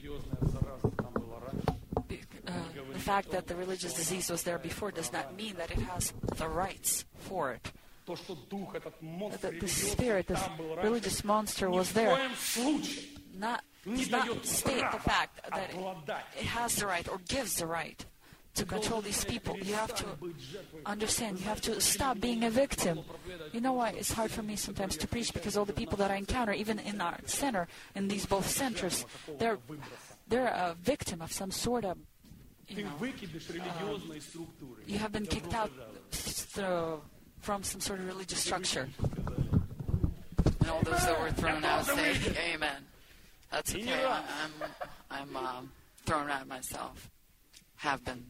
Uh, the fact that the religious disease was there before does not mean that it has the rights for it. The, the spirit, this religious monster was there. Not, does not state the fact that it, it has the right or gives the right to control these people. You have to understand, you have to stop being a victim. You know why it's hard for me sometimes to preach? Because all the people that I encounter, even in our center, in these both centers, they're, they're a victim of some sort of, you know, uh, you have been kicked out through, from some sort of religious structure. And all those that were thrown out say, amen. That's okay. I, I'm, I'm um, thrown out myself. Have been.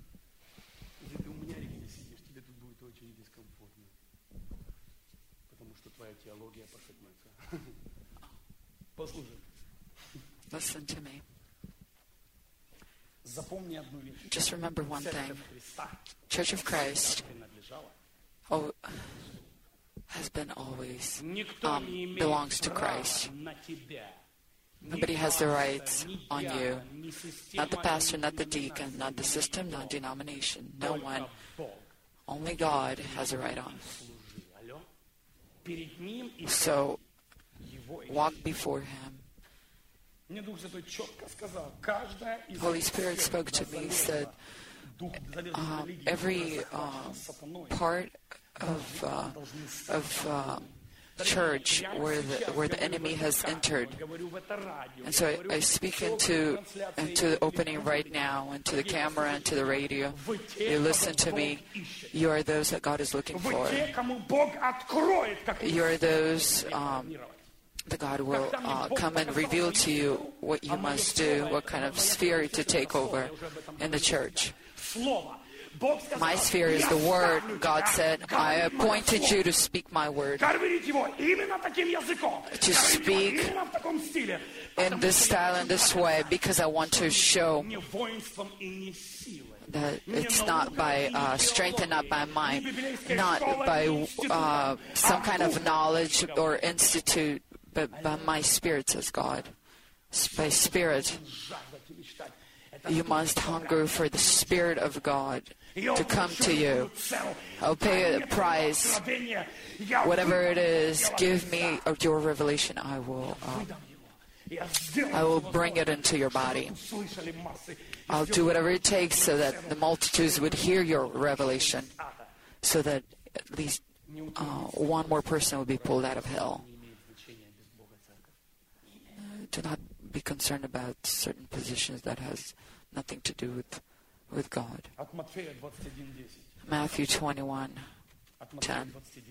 Listen to me. Just remember one thing. Church of Christ oh, has been always, um, belongs to Christ. Nobody has the rights on you. Not the pastor, not the deacon, not the system, not denomination. No one. Only God has a right on. So, walk before Him. Holy Spirit spoke to me, said, uh, every uh, part of uh, of uh, church where the where the enemy has entered, and so I, I speak into into the opening right now, into the camera, and to the radio. You listen to me. You are those that God is looking for. You are those um, that God will uh, come and reveal to you what you must do, what kind of sphere to take over in the church. My sphere is the Word. God said, I appointed you to speak my Word. To speak in this style and this way, because I want to show that it's not by uh, strength and not by might, not by uh, some kind of knowledge or institute, but by my Spirit, says God. By Spirit. You must hunger for the Spirit of God to come to you. I'll pay a price. Whatever it is, give me your revelation. I will, uh, I will bring it into your body. I'll do whatever it takes so that the multitudes would hear your revelation, so that at least uh, one more person would be pulled out of hell. Uh, do not be concerned about certain positions that has nothing to do with, with God. Matthew twenty-one ten.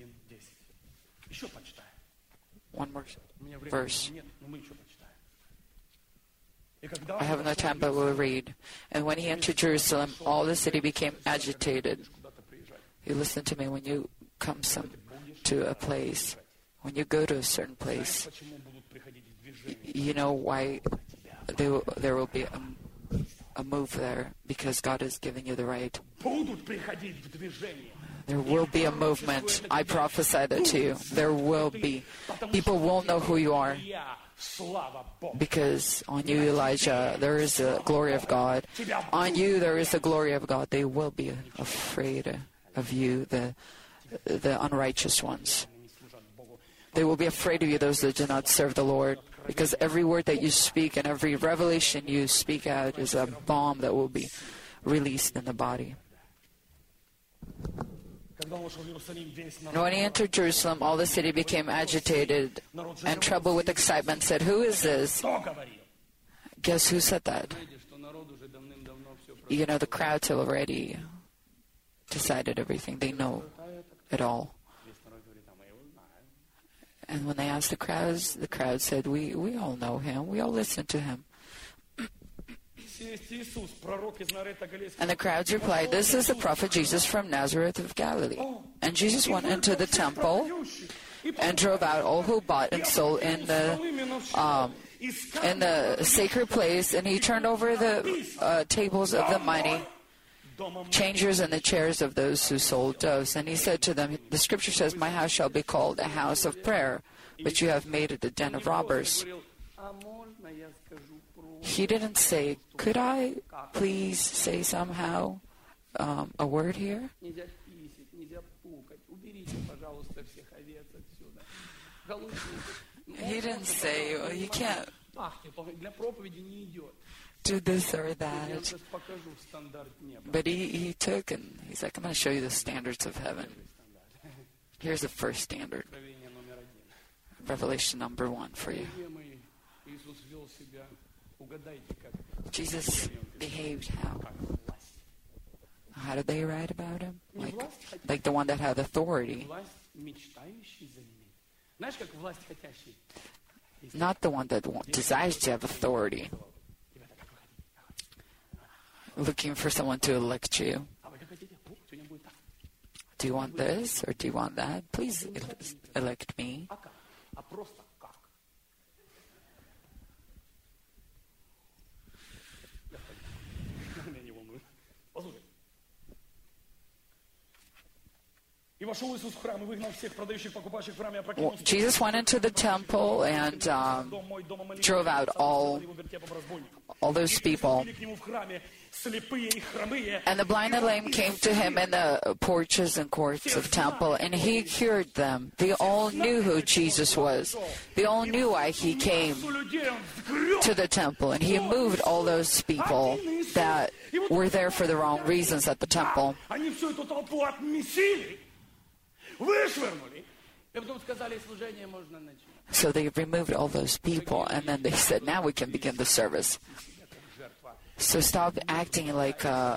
One more verse. I have no time, but we'll read. And when he entered Jerusalem, all the city became agitated. You listen to me. When you come some to a place, when you go to a certain place, you know why there will, there will be a, a move there, because God is giving you the right. There will be a movement. I prophesy that to you. There will be. People will know who you are. Because on you, Elijah, there is the glory of God. On you, there is the glory of God. They will be afraid of you, the the unrighteous ones. They will be afraid of you, those that do not serve the Lord. Because every word that you speak and every revelation you speak out is a bomb that will be released in the body. And when he entered Jerusalem, all the city became agitated and troubled with excitement, said, "Who is this?" Guess who said that? You know, the crowds have already decided everything. They know it all. And when they asked the crowds, the crowd said, we, we all know him. We all listen to him. And the crowds replied, "This is the prophet Jesus from Nazareth of Galilee." And Jesus went into the temple and drove out all who bought and sold in the um, in the sacred place, and he turned over the uh, tables of the money changers and the chairs of those who sold doves. And he said to them, "The scripture says, 'My house shall be called a house of prayer, but you have made it a den of robbers.'" He didn't say, "Could I please say somehow um, a word here?" He didn't say, well, "You can't do this or that." But he, he took and he's like, "I'm going to show you the standards of heaven. Here's the first standard. Revelation number one for you." Jesus behaved how? How did they write about him? Like, like the one that had authority. Not the one that desires to have authority. Looking for someone to elect you. Do you want this or do you want that? Please elect me. Well, Jesus went into the temple and um, drove out all, all those people. And the blind and lame came to him in the porches and courts of temple, and he cured them. They all knew who Jesus was. They all knew why he came to the temple, and he moved all those people that were there for the wrong reasons at the temple. So they removed all those people, and then they said, "Now we can begin the service." So stop acting like uh,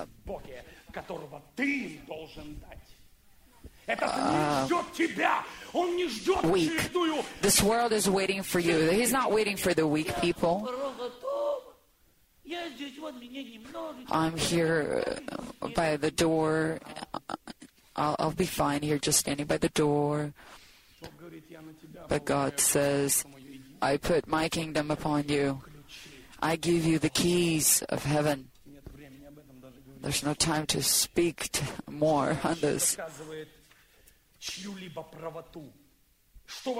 uh, weak. This world is waiting for you. He's not waiting for the weak people. I'm here uh, by the door. I'll, I'll be fine here just standing by the door. But God says, "I put my kingdom upon you. I give you the keys of heaven." There's no time to speak to more on this.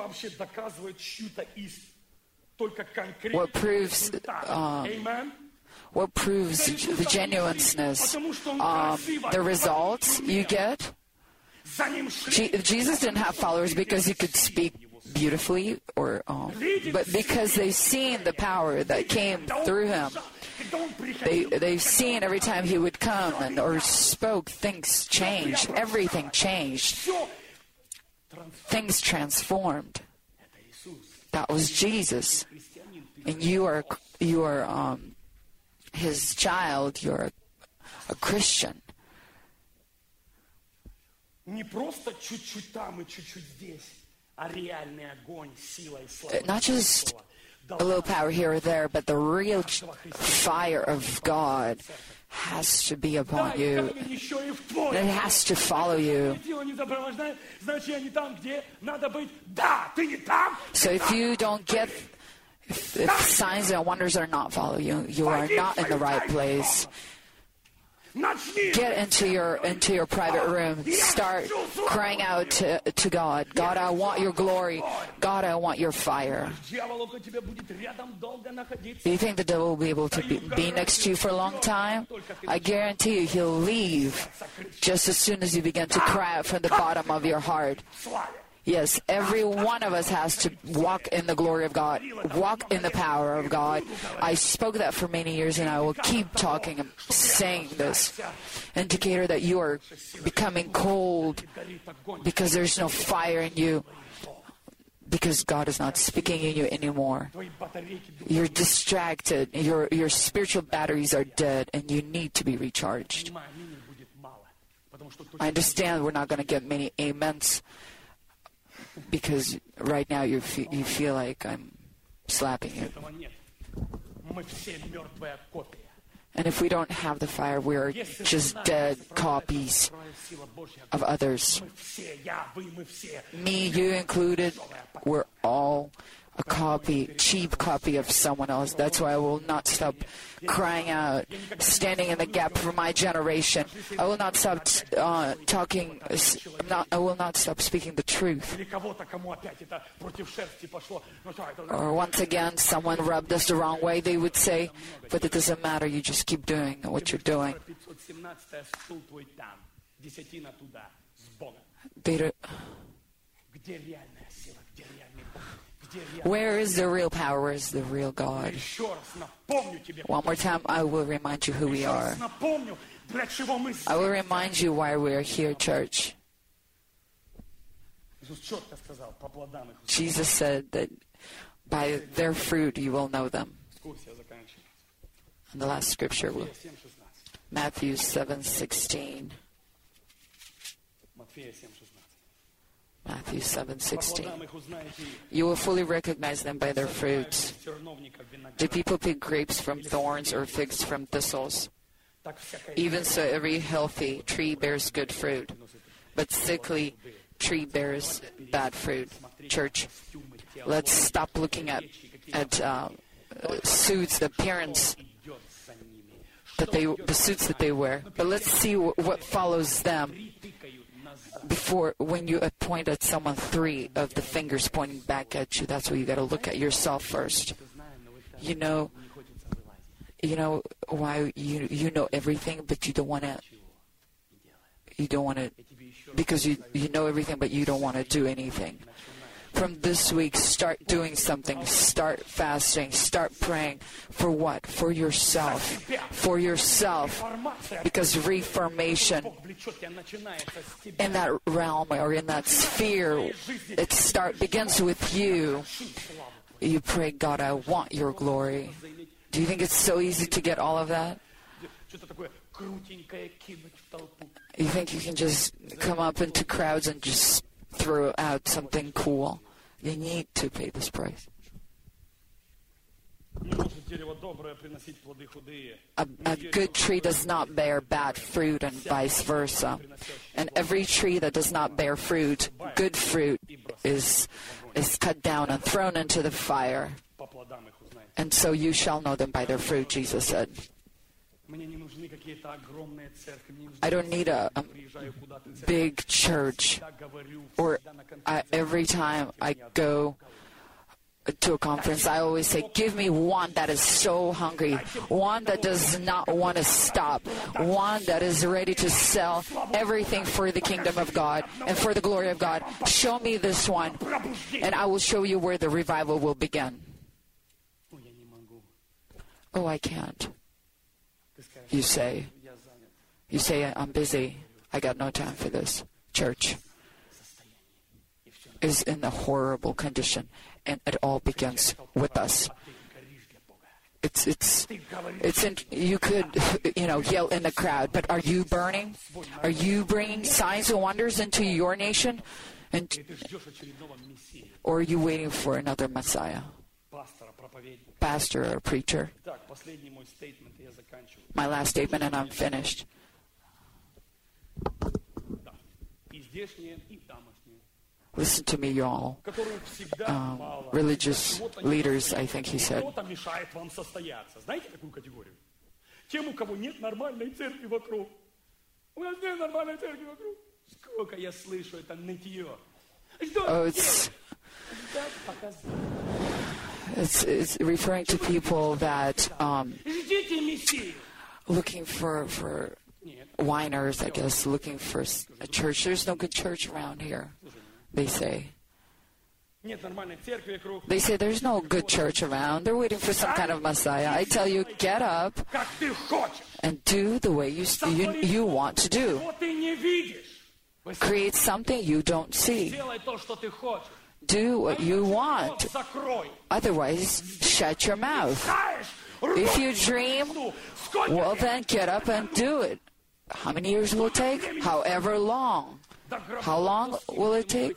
What proves um, What proves the genuineness? Um, the results you get? Je- Jesus didn't have followers because he could speak beautifully, or um, but because they've seen the power that came through him. They, they've seen every time he would come and or spoke, things changed. Everything changed. Things transformed. That was Jesus. And you are you are um, his child. You're a, a Christian. Not just a little power here or there, but the real ch- fire of God has to be upon you. And it has to follow you. So if you don't get, if, if signs and wonders are not following you, you are not in the right place. Get into your into your private room. Start crying out to, to God. God, I want your glory. God, I want your fire. Do you think the devil will be able to be, be next to you for a long time? I guarantee you he'll leave just as soon as you begin to cry out from the bottom of your heart. Yes, every one of us has to walk in the glory of God, walk in the power of God. I spoke that for many years, and I will keep talking and saying this. Indicator that you are becoming cold because there's no fire in you, because God is not speaking in you anymore. You're distracted. Your, your spiritual batteries are dead, and you need to be recharged. I understand we're not going to get many amens, because right now you feel, you feel like I'm slapping you. And if we don't have the fire, we're just dead copies of others. Me, you included, we're all a copy, cheap copy of someone else. That's why I will not stop crying out, standing in the gap for my generation. I will not stop uh, talking, not, I will not stop speaking the truth. Or once again, someone rubbed us the wrong way, they would say, but it doesn't matter, you just keep doing what you're doing. They don't, where is the real power? Where is the real God? One more time, I will remind you who we are. I will remind you why we are here, church. Jesus said that by their fruit you will know them. And the last scripture will Matthew seven sixteen. Matthew seven sixteen. You will fully recognize them by their fruits. Do people pick grapes from thorns or figs from thistles? Even so, every healthy tree bears good fruit, but sickly tree bears bad fruit. Church, let's stop looking at at uh, suits, the appearance that they, the suits that they wear, but let's see what, what follows them. Before, when you point at someone, three of the fingers pointing back at you, that's where you got to look at yourself first. You know, you know why you you know everything, but you don't want to. You don't want to, because you you know everything, but you don't want to do anything. From this week, start doing something. Start fasting. Start praying. For what? For yourself. For yourself. Because reformation in that realm or in that sphere, it start begins with you. You pray, God, I want your glory. Do you think it's so easy to get all of that? You think you can just come up into crowds and just throw out something cool? You need to pay this price. A, a good tree does not bear bad fruit and vice versa. And every tree that does not bear fruit, good fruit, is, is cut down and thrown into the fire. And so you shall know them by their fruit, Jesus said. I don't need a, a big church, or I, every time I go to a conference, I always say, give me one that is so hungry, one that does not want to stop, one that is ready to sell everything for the kingdom of God and for the glory of God. Show me this one, and I will show you where the revival will begin. Oh, I can't. You say, you say, I'm busy. I got no time for this. Church is in a horrible condition, and it all begins with us. It's, it's, it's. In, you could, you know, yell in the crowd, but are you burning? Are you bringing signs and wonders into your nation? And, or are you waiting for another Messiah? Pastor or preacher? My last statement, and I'm finished. Listen to me, y'all. Um, religious leaders, I think he said. Oh, it's, it's, it's referring to people that um, looking for, for whiners, I guess, looking for a church. There's no good church around here, they say. They say there's no good church around. They're waiting for some kind of Messiah. I tell you, get up and do the way you, you, you want to do. Create something you don't see. Do what you want. Otherwise, shut your mouth. If you dream, well then get up and do it. How many years will it take? However long. How long will it take?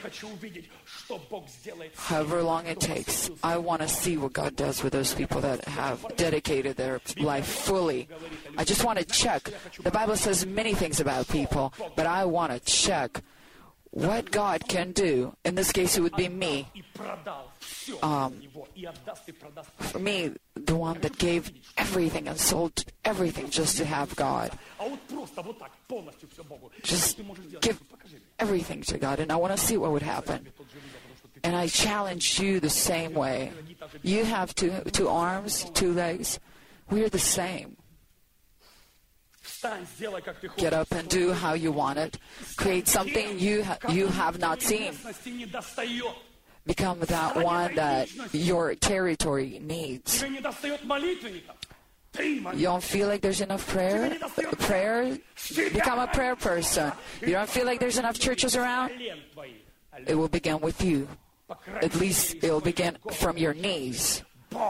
However long it takes. I want to see what God does with those people that have dedicated their life fully. I just want to check. The Bible says many things about people, but I want to check what God can do. In this case, it would be me. Um, for me, the one that gave everything and sold everything just to have God. Just give everything to God, and I want to see what would happen. And I challenge you the same way. You have two, two arms, two legs. We are the same. Get up and do how you want it. Create something you ha- you have not seen. Become that one that your territory needs. You don't feel like there's enough prayer? Prayer? Become a prayer person. You don't feel like there's enough churches around? It will begin with you. At least it will begin from your knees.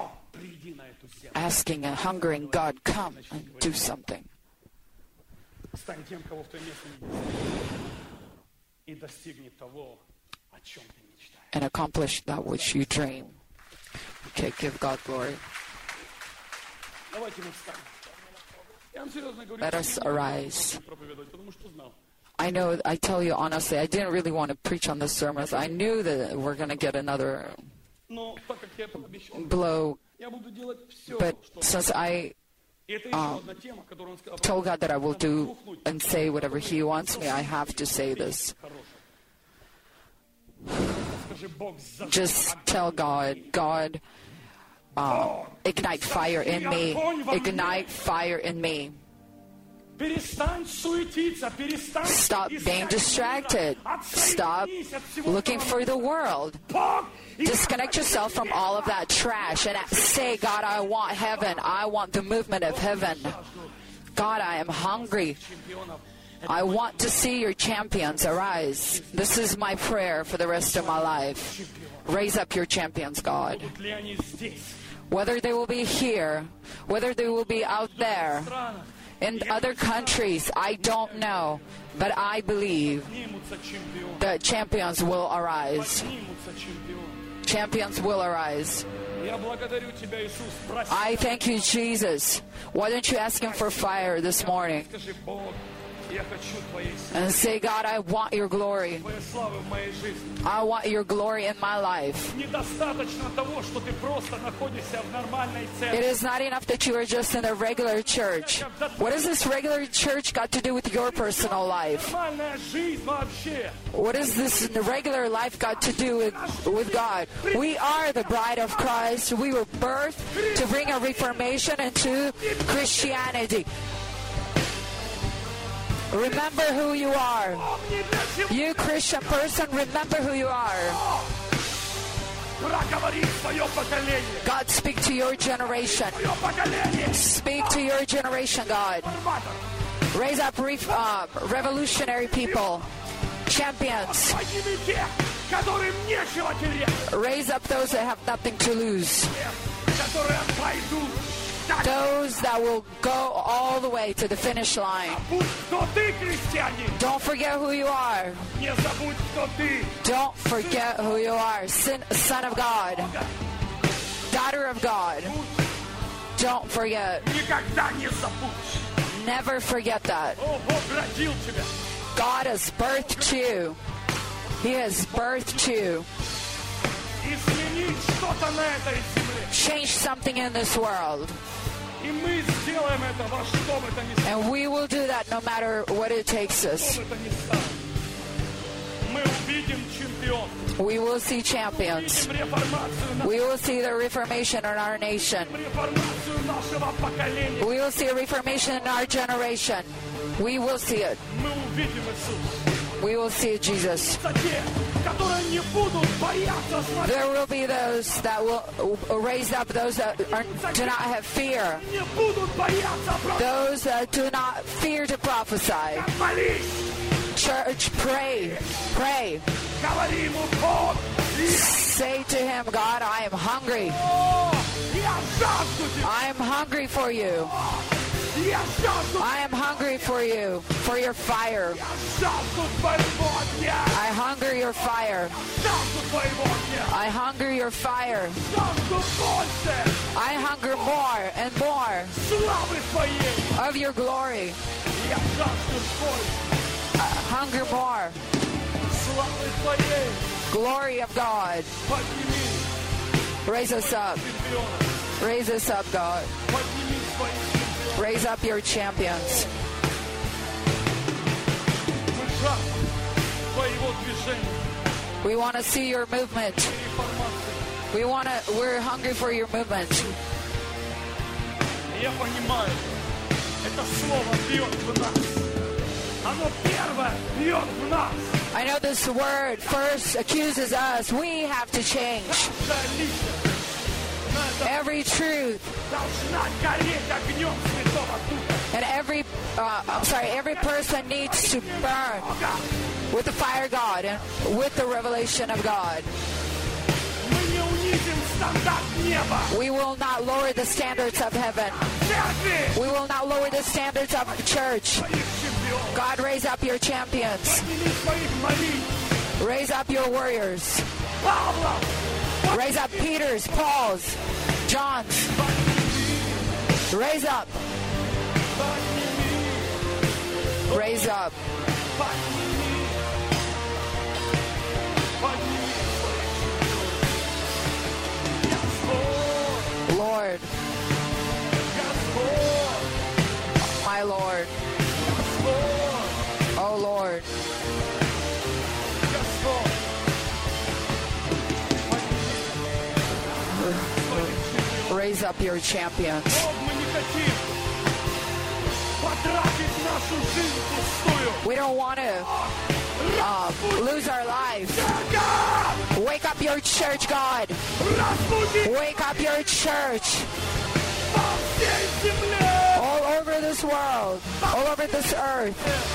Asking and hungering God, come and do something. And accomplish that which you dream. Okay, give God glory. Let us arise. I know, I tell you honestly, I didn't really want to preach on this sermon. I knew that we're going to get another blow. But since I um, told God that I will do and say whatever He wants me, I have to say this. Just tell God, God, um, ignite fire in me. Ignite fire in me. Stop being distracted. Stop looking for the world. Disconnect yourself from all of that trash and say, God, I want heaven. I want the movement of heaven. God, I am hungry. I want to see your champions arise. This is my prayer for the rest of my life. Raise up your champions, God. Whether they will be here, whether they will be out there, in other countries, I don't know, but I believe that champions will arise. Champions will arise. I thank you, Jesus. Why don't you ask Him for fire this morning? and say, God, I want your glory. I want your glory in my life. It is not enough that you are just in a regular church. What has this regular church got to do with your personal life? What has this regular life got to do with, with God? We are the bride of Christ. We were birthed to bring a reformation into Christianity. Remember who you are. You Christian person, remember who you are. God, speak to your generation. Speak to your generation, God. Raise up re- uh, revolutionary people, champions. Raise up those that have nothing to lose. Those that will go all the way to the finish line. Don't forget who you are. Don't forget who you are. Sin, son of God. Daughter of God. Don't forget. Never forget that. God has birthed you. He has birthed you. Change something in this world. And we will do that no matter what it takes us. We will see champions. We will see the reformation in our nation. We will see a reformation in our generation. We will see it. We will see Jesus. There will be those that will raise up those that are, do not have fear. Those that do not fear to prophesy. Church, pray. Pray. Say to him, God, I am hungry. I am hungry for you. I am hungry for you, for your fire. I hunger your fire. I hunger your fire. I hunger more and more of your glory. I hunger more. Glory of God. Raise us up. Raise us up, God. Raise up your champions. We want to see your movement. We want to, we're hungry for your movement. I know this word first accuses us. We have to change. Every truth and every uh, I'm sorry every person needs to burn with the fire of God and with the revelation of God. We will not lower the standards of heaven. We will not lower the standards of the church. God, raise up your champions. Raise up your warriors. Raise up Peter's, Paul's, John's. Raise up. Raise up. Lord. My Lord. Oh Lord. Raise up your champions. We don't want to uh, lose our lives. Wake up your church, God. Wake up your church. All over this world, all over this earth.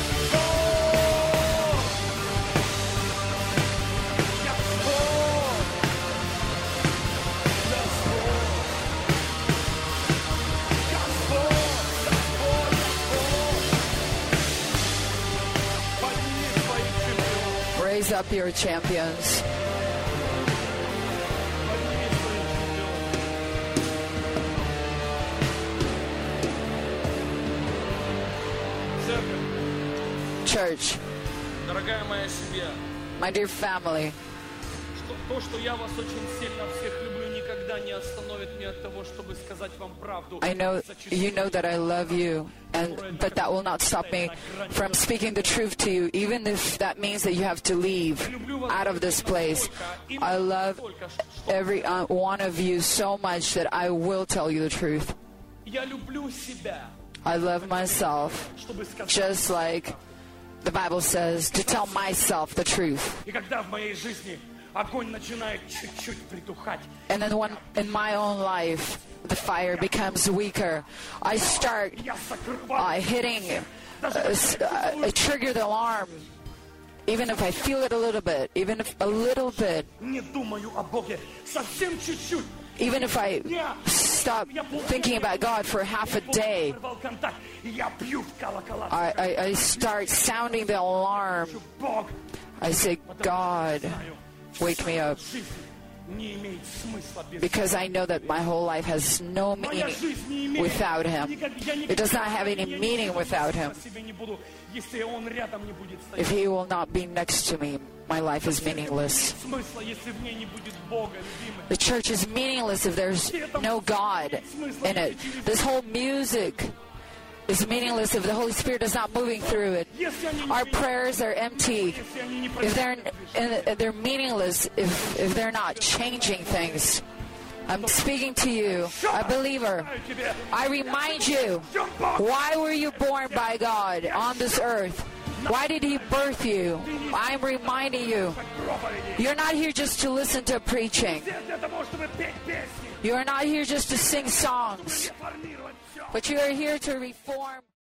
Raise up your champions. Церковь, church, Дорогая моя семья, my dear family, что, то, что я вас очень сильно всех люблю, никогда не остановит меня от того, чтобы сказать вам правду. I know you know that I love you, and but that will not stop me from speaking the truth to you, even if that means that you have to leave out of this place. I love every uh, one of you so much that I will tell you the truth. Я люблю себя, I love myself, чтобы сказать. just like the Bible says, to tell myself the truth. И когда в моей жизни огонь начинает чуть-чуть притухать, And then when in my own life the fire becomes weaker, I start я закрываю. uh, hitting, uh, s- uh, I trigger the alarm, even if I feel it a little bit, even if a little bit, Не думаю о Боге, совсем чуть-чуть. even if I stop thinking about God for half a day, Порвал контакт, и я бью в колокола. I, I, I start sounding the alarm. Бог, I say, God, знаю, wake me up, жизнь не имеет смысла без because I know that my whole life has no Моя meaning жизнь не имеет. without Him. Никак- я It does not have any я meaning ничего without Him. себе не буду, если Он рядом не будет If стоять. He will not be next to me, my life is meaningless. Смысла, если в ней не будет Бога, любимый. The church is meaningless if there's no God in it. This whole music is meaningless if the Holy Spirit is not moving through it. Если они не Our принимают, prayers are empty если они не if they're происходят, and they're meaningless if if they're not changing things. I'm speaking to you, a believer. тебе, I remind you, why were you born by God on this earth? Why did He birth you? I'm reminding you, проповеди. you're not here just to listen to preaching. Все для того, чтобы петь песни, You are not here just to sing songs, реформировать все. but you are here to reform